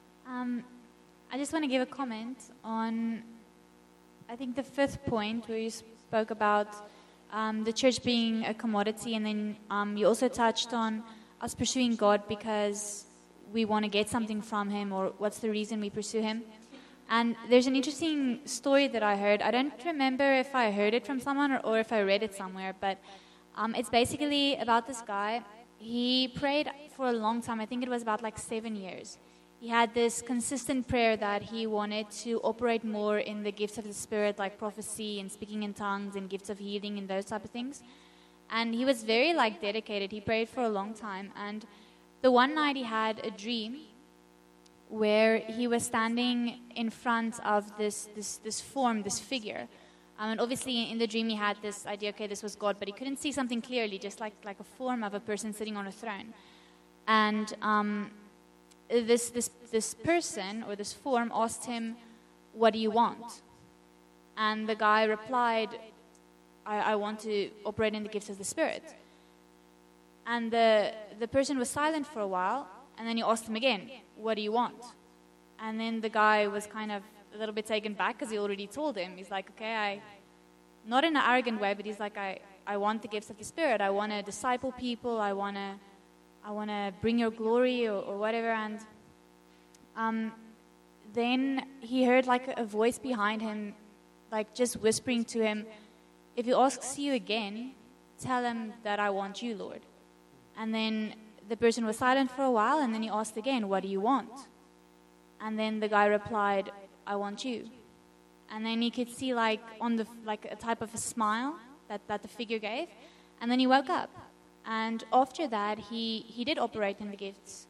I just want to give a comment on, I think, the fifth point where you spoke about the church being a commodity, and then you also touched on us pursuing God because we want to get something from Him, or what's the reason we pursue Him. And there's an interesting story that I heard. I don't remember if I heard it from someone or if I read it somewhere, but it's basically about this guy. He prayed for a long time. I think it was about 7 years. He had this consistent prayer that he wanted to operate more in the gifts of the Spirit, like prophecy and speaking in tongues and gifts of healing and those type of things. And he was very dedicated. He prayed for a long time. And the one night he had a dream where he was standing in front of this form, this figure. And obviously in the dream he had this idea, okay, this was God, but he couldn't see something clearly, just like a form of a person sitting on a throne. And this person, or this form, asked him, what do you want? And the guy replied, I want to operate in the gifts of the Spirit. And the person was silent for a while, and then he asked him again, what do you want? And then the guy was kind of a little bit taken back because he already told him. He's like, okay, not in an arrogant way, but he's like, I want the gifts of the Spirit. I want to disciple people. I want to bring your glory or whatever. And then he heard a voice behind him, just whispering to him, if he asks you again, tell him that I want you, Lord. And then the person was silent for a while, and then he asked again, what do you want? And then the guy replied, I want you. And then he could see on the a type of a smile that the figure gave. And then he woke up. And after that, he did operate in the gifts.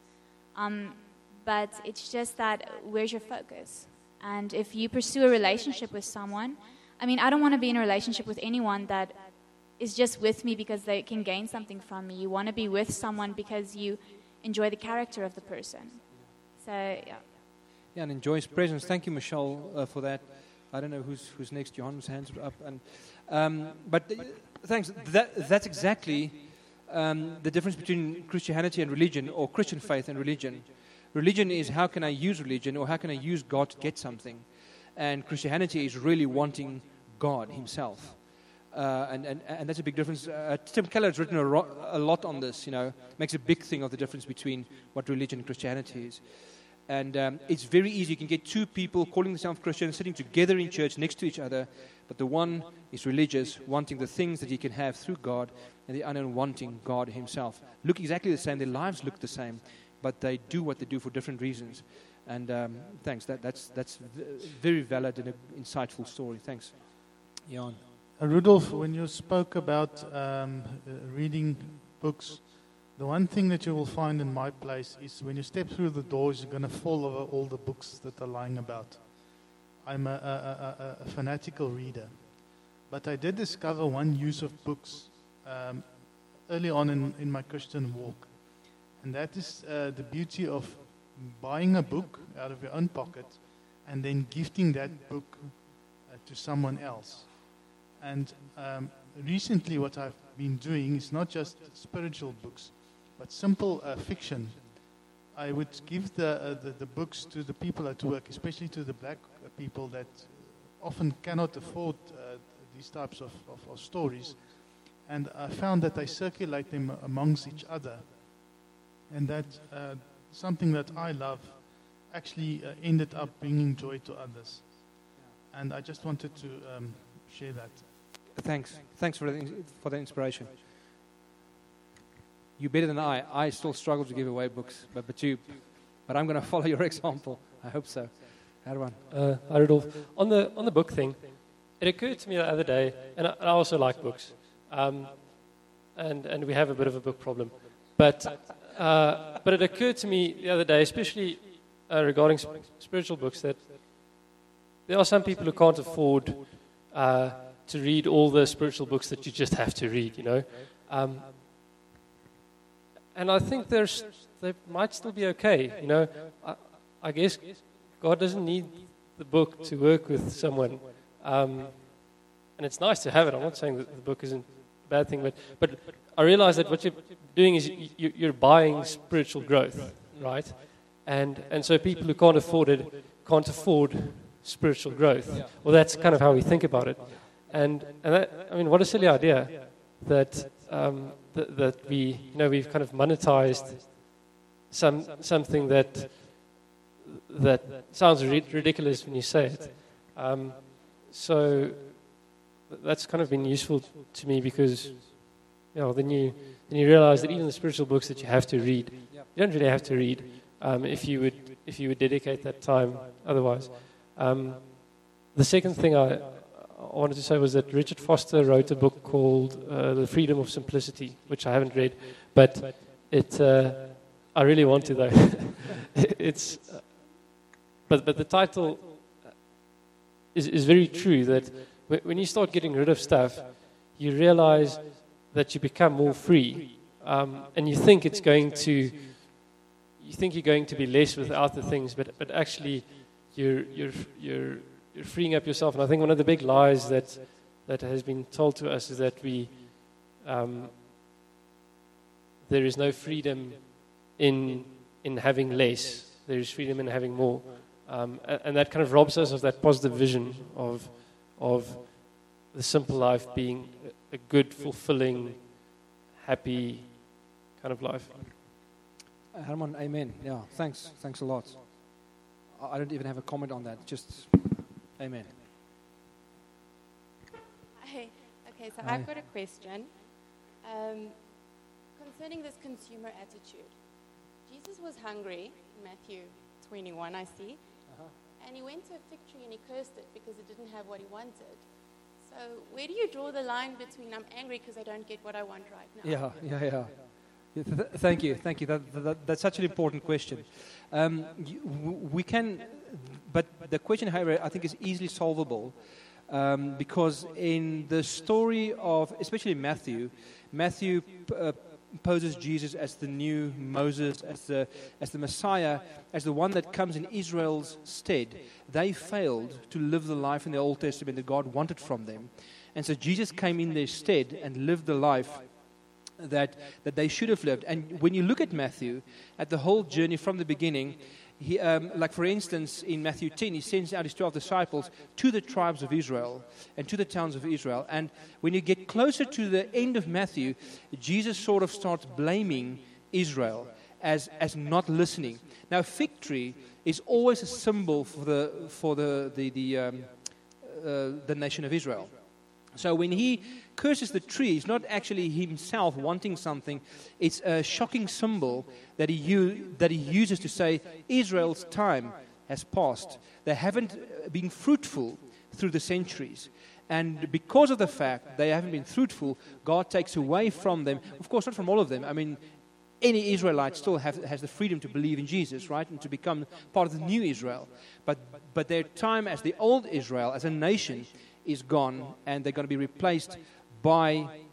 But it's just that, where's your focus? And if you pursue a relationship with someone, I don't want to be in a relationship with anyone that is just with me because they can gain something from me. You want to be with someone because you enjoy the character of the person. So, yeah. Yeah, and enjoy his presence. Thank you, Michelle, for that. I don't know who's next. Johan's hands are up, but thanks. That's exactly the difference between Christianity and religion, or Christian faith and religion. Religion is how can I use religion, or how can I use God to get something, and Christianity is really wanting God Himself, and that's a big difference. Tim Keller has written a lot on this. Makes a big thing of the difference between what religion and Christianity is. And it's very easy. You can get two people calling themselves Christians, sitting together in church next to each other, but the one is religious, wanting the things that he can have through God, and the other wanting God Himself. Look exactly the same. Their lives look the same, but they do what they do for different reasons. And thanks. That's very valid and an insightful story. Thanks, Jan. Rudolf, when you spoke about reading books, the one thing that you will find in my place is when you step through the doors, you're going to fall over all the books that are lying about. I'm a fanatical reader. But I did discover one use of books. early on in my Christian walk. And that is the beauty of buying a book out of your own pocket and then gifting that book to someone else. And recently what I've been doing is not just spiritual books, but simple fiction. I would give the books to the people at work, especially to the black people that often cannot afford these types of stories. And I found that I circulate them amongst each other. And that something that I love actually ended up bringing joy to others. And I just wanted to share that. Thanks for the inspiration. You're better than I. I still struggle to give away books, but I'm going to follow your example. I hope so. Erwan. Hi, Rudolf. On the book thing, it occurred to me the other day, and I also like books, and we have a bit of a book problem, but it occurred to me the other day, especially regarding spiritual books, that there are some people who can't afford to read all the spiritual books that you just have to read, you know. And I think they might still be okay, you know. I guess God doesn't need the book to work with someone. And it's nice to have it. I'm not saying that the book isn't a bad thing, but I realize that what you're doing is you're buying spiritual growth, right? And so people who can't afford it can't afford spiritual growth. Well, that's kind of how we think about it. And that, I mean, what a silly idea that that we've kind of monetized something that sounds ridiculous when you say it. So that's kind of been useful to me because, then you realize that even the spiritual books that you have to read, you don't really have to read if you would dedicate that time otherwise. The second thing I wanted to say was that Richard Foster wrote a book called The Freedom of Simplicity, which I haven't read, but I really want to though. But the title is very true, that when you start getting rid of stuff, you realize that you become more free, and you think you're going to be less without the things, but actually you're freeing up yourself. And I think one of the big lies that has been told to us is that there is no freedom in having less. There is freedom in having more. And that kind of robs us of that positive vision of the simple life being a good, fulfilling, happy kind of life. Herman, amen. Yeah, thanks a lot. I don't even have a comment on that. Just amen. Hi. Okay, so I've got a question concerning this consumer attitude. Jesus was hungry in Matthew 21, I see. And he went to a fig tree and he cursed it because it didn't have what he wanted. So where do you draw the line between I'm angry because I don't get what I want right now? Yeah. Thank you. That's such an important question. We can, but the question, however, I think is easily solvable because in the story of, especially Matthew poses Jesus as the new Moses, as the Messiah, as the one that comes in Israel's stead. They failed to live the life in the Old Testament that God wanted from them. And so Jesus came in their stead and lived the life that they should have lived. And when you look at Matthew, at the whole journey from the beginning, he, like for instance, in Matthew 10, he sends out his 12 disciples to the tribes of Israel and to the towns of Israel. And when you get closer to the end of Matthew, Jesus sort of starts blaming Israel as not listening. Now, a fig tree is always a symbol for the nation of Israel. So when he curses the tree, it's not actually himself wanting something. It's a shocking symbol that he uses to say Israel's time has passed. They haven't been fruitful through the centuries. And because of the fact they haven't been fruitful, God takes away from them. Of course, not from all of them. I mean, any Israelite still has the freedom to believe in Jesus, right? And to become part of the new Israel. But their time as the old Israel, as a nation, is gone, and they're going to be replaced by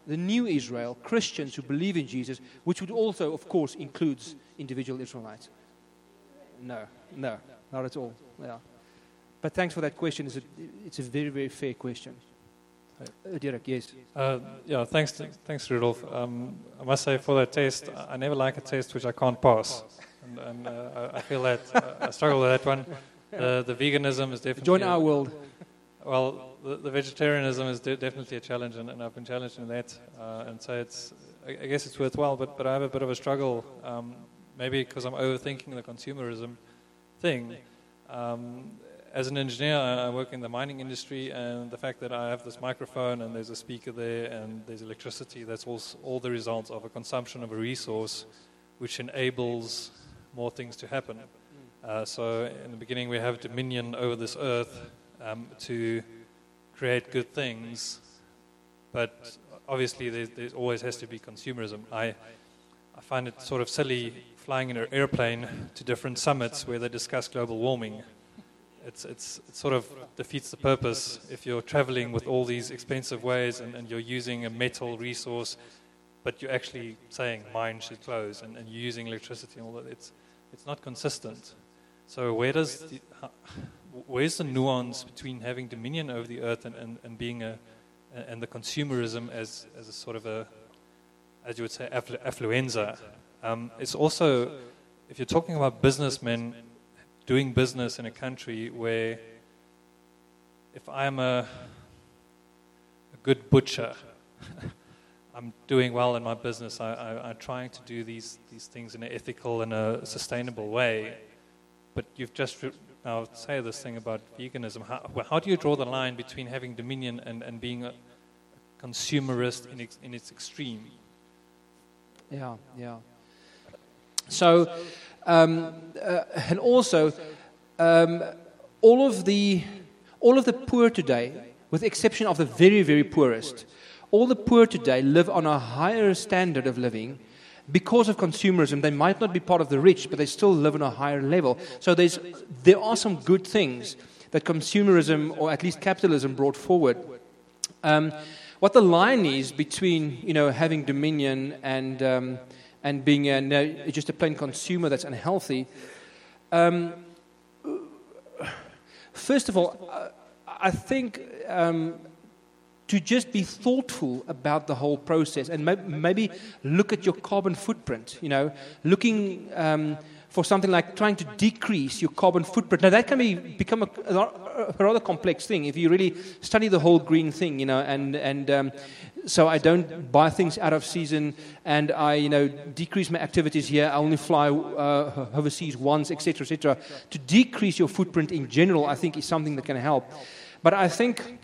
the new Israel, Christians who believe in Jesus, which would also, of course, includes individual Israelites? No, not at all. Yeah. But thanks for that question. It's a very, very fair question. Derek, yes. Thanks, Rudolf. I must say, for that test, I never like a test which I can't pass, and I feel that I struggle with that one. The veganism is definitely Join our world. Well, the vegetarianism is definitely a challenge, and I've been challenged in that, and so I guess it's worthwhile. But I have a bit of a struggle, maybe because I'm overthinking the consumerism thing. As an engineer, I work in the mining industry, and the fact that I have this microphone and there's a speaker there and there's electricity, that's all the results of a consumption of a resource which enables more things to happen. So in the beginning we have dominion over this earth to create good things, but obviously there always has to be consumerism. I find it sort of silly flying in an airplane to different summits where they discuss global warming. It sort of defeats the purpose if you're traveling with all these expensive ways and you're using a metal resource, but you're actually saying mine should close and you're using electricity and all that. It's not consistent. So where's the nuance between having dominion over the earth and being and the consumerism as a sort of as you would say, affluenza? It's also, if you're talking about businessmen doing business in a country where if I'm a good butcher, I'm doing well in my business, I'm trying to do these things in an ethical and a sustainable way, but you've just now say this thing about veganism. How do you draw the line between having dominion and being a consumerist in its extreme? Yeah. So, and also, all of the poor today, with the exception of the very, very poorest, all the poor today live on a higher standard of living because of consumerism. They might not be part of the rich, but they still live on a higher level. So there are some good things that consumerism, or at least capitalism, brought forward. What the line is between having dominion and being just a plain consumer that's unhealthy. First of all, I think to just be thoughtful about the whole process and maybe look at your carbon footprint, looking for something like trying to decrease your carbon footprint. Now, that can become a rather complex thing if you really study the whole green thing, and so I don't buy things out of season, and I, decrease my activities here. I only fly overseas once, etc., etc. To decrease your footprint in general, I think, is something that can help. But I think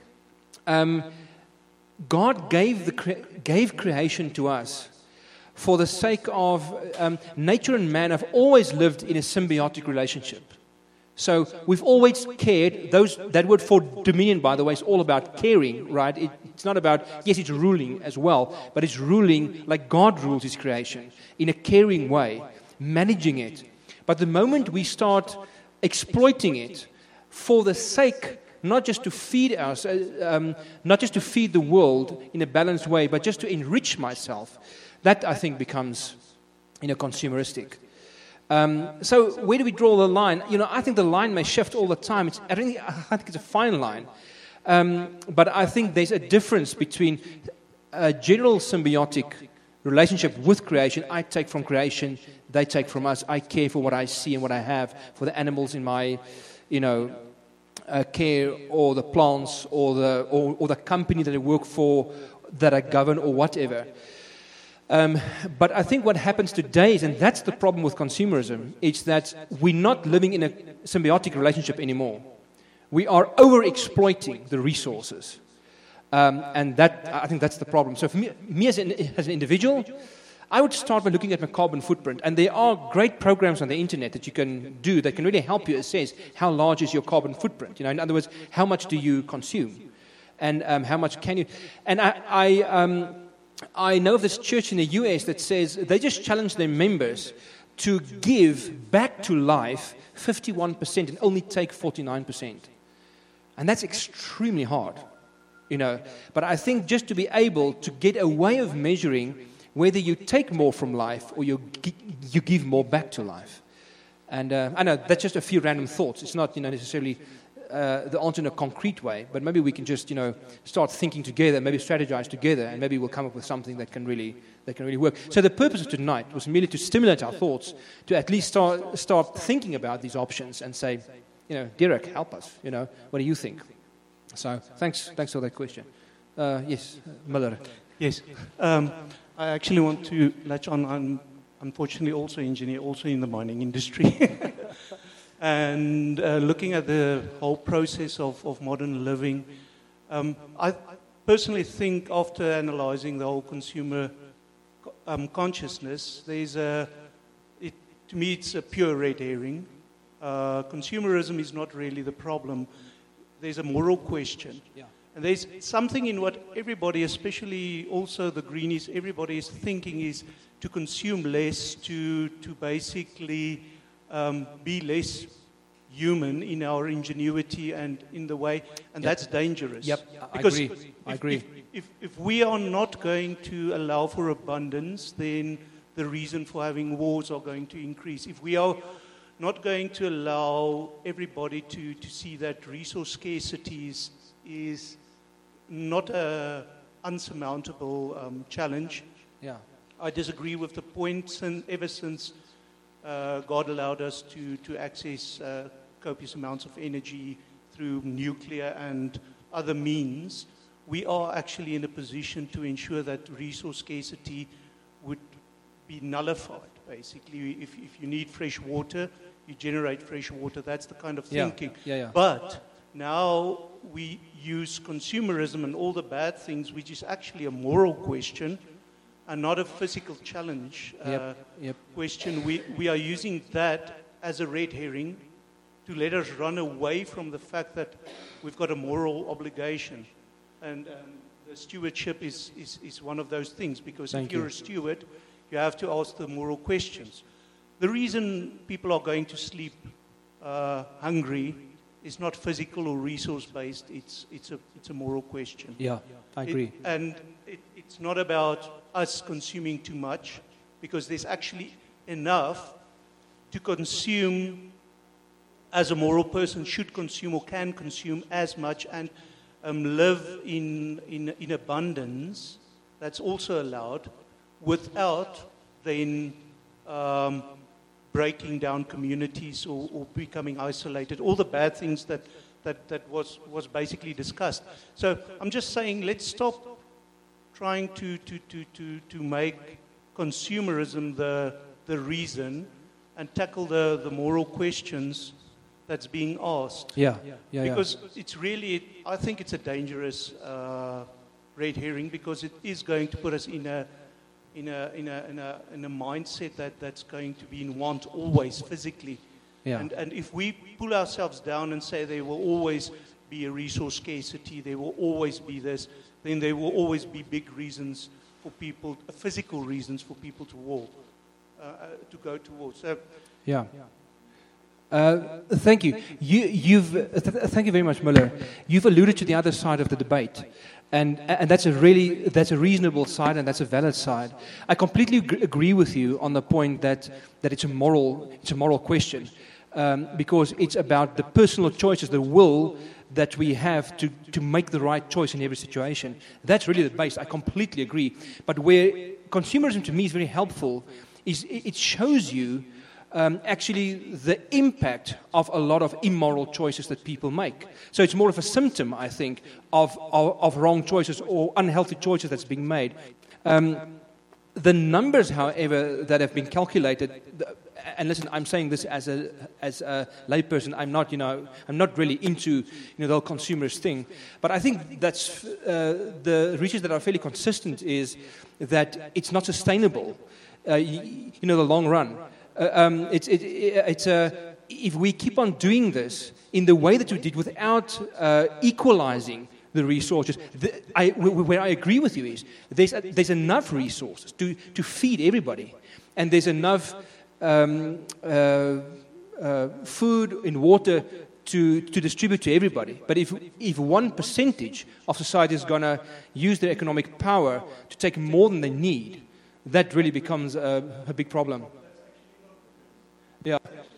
God gave creation to us for the sake of nature and man have always lived in a symbiotic relationship. So we've always cared. That word for dominion, by the way, is all about caring, right? It's not about, yes, it's ruling as well, but it's ruling like God rules His creation, in a caring way, managing it. But the moment we start exploiting it for the sake, not just to feed us, not just to feed the world in a balanced way, but just to enrich myself, that I think becomes, consumeristic. So where do we draw the line? I think the line may shift all the time. I think it's a fine line. But I think there's a difference between a general symbiotic relationship with creation. I take from creation, they take from us. I care for what I see and what I have, for the animals in my, care, or the plants, or the company that I work for, that I govern, or whatever. But I think what happens today is, and that's the problem with consumerism, it's that we're not living in a symbiotic relationship anymore. We are over-exploiting the resources. And I think that's the problem. So for me as an individual, I would start by looking at my carbon footprint. And there are great programs on the internet that you can do that can really help you assess how large is your carbon footprint. In other words, how much do you consume? And how much can you... And I know of this church in the US that says they just challenge their members to give back to life 51% and only take 49%. And that's extremely hard. But I think just to be able to get a way of measuring whether you take more from life or you give more back to life. And I know that's just a few random thoughts. It's not necessarily the answer in a concrete way, but maybe we can just start thinking together, maybe strategize together, and maybe we'll come up with something that can really work. So the purpose of tonight was merely to stimulate our thoughts, to at least start thinking about these options and say, Derek, help us. What do you think? So thanks for that question. Yes, Miller. Yes. I actually want to latch on. I'm unfortunately also an engineer, also in the mining industry. And looking at the whole process of modern living, I personally think after analyzing the whole consumer consciousness, to me it's a pure red herring. Consumerism is not really the problem. There's a moral question. Yeah. And there's something in what everybody, especially also the greenies, everybody is thinking is to consume less, to basically be less human in our ingenuity and in the way, and that's dangerous. Yep, because I agree. If we are not going to allow for abundance, then the reason for having wars are going to increase. If we are not going to allow everybody to see that resource scarcity is not an unsurmountable challenge. Yeah. I disagree with the point ever since God allowed us to access copious amounts of energy through nuclear and other means. We are actually in a position to ensure that resource scarcity would be nullified. Basically, if you need fresh water, you generate fresh water. That's the kind of thinking. Yeah. But now we use consumerism and all the bad things, which is actually a moral question and not a physical challenge question. We are using that as a red herring to let us run away from the fact that we've got a moral obligation. And the stewardship is one of those things, because if you're a steward, you have to ask the moral questions. The reason people are going to sleep hungry is not physical or resource-based. It's a moral question. Yeah, I agree. It's not about us consuming too much, because there's actually enough to consume as a moral person should consume or can consume as much and live in abundance. That's also allowed without then breaking down communities or becoming isolated, all the bad things that was basically discussed. So I'm just saying, let's stop trying to make consumerism the reason and tackle the moral questions that's being asked. Because it's really, I think it's a dangerous red herring, because it is going to put us in a mindset that's going to be in want always physically. And if we pull ourselves down and say there will always be a resource scarcity, there will always be this, then there will always be big reasons for people, physical reasons for people to walk, to go to war. So, thank you. Thank you very much, Muller. You've alluded to the other side of the debate. And that's a reasonable side, and that's a valid side. I completely agree with you on the point that it's a moral question, because it's about the personal choices, the will that we have to make the right choice in every situation. That's really the base. I completely agree. But where consumerism to me is very helpful is it shows you actually the impact of a lot of immoral choices that people make. So it's more of a symptom, I think, of wrong choices or unhealthy choices that's being made. The numbers, however, that have been calculated, and listen, I'm saying this as a layperson. I'm not really into the whole consumerist thing, but I think that's the research that are fairly consistent is that it's not sustainable. The long run. If we keep on doing this in the way that we did without equalizing the resources, where I agree with you is there's enough resources to feed everybody, and there's enough food and water to distribute to everybody. But if 1% of society is going to use their economic power to take more than they need, that really becomes a big problem. Yeah.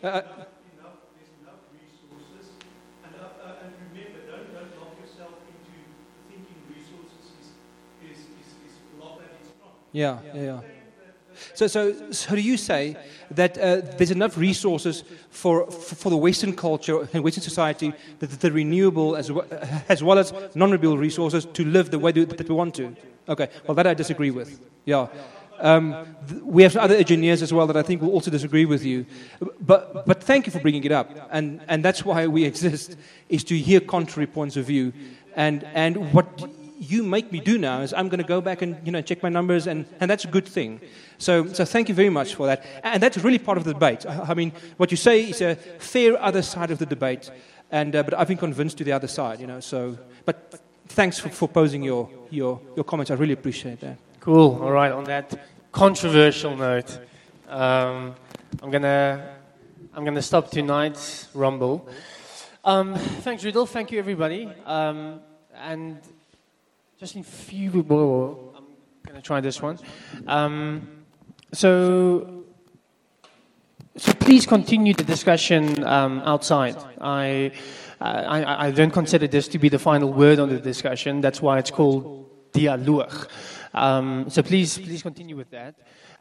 Yeah. So do you say that there's enough resources for the Western culture and Western society, that the renewable as well as non-renewable resources, to live the way that we want to? Okay, well, that I disagree with. Yeah. We have other engineers as well that I think will also disagree with you. But thank you for bringing it up. And that's why we exist, is to hear contrary points of view. And what you make me do now is I'm going to go back and check my numbers, and that's a good thing. So thank you very much for that. And that's really part of the debate. I mean, what you say is a fair other side of the debate, but I've been convinced to the other side. So, but thanks for posing your comments. I really appreciate that. Cool. All right. On that controversial note, I'm gonna stop tonight's rumble. Thanks, Rudolf. Thank you, everybody. And just in a few more, I'm going to try this one. So please continue the discussion outside. I don't consider this to be the final word on the discussion. That's why it's called dialoog. So please continue with that.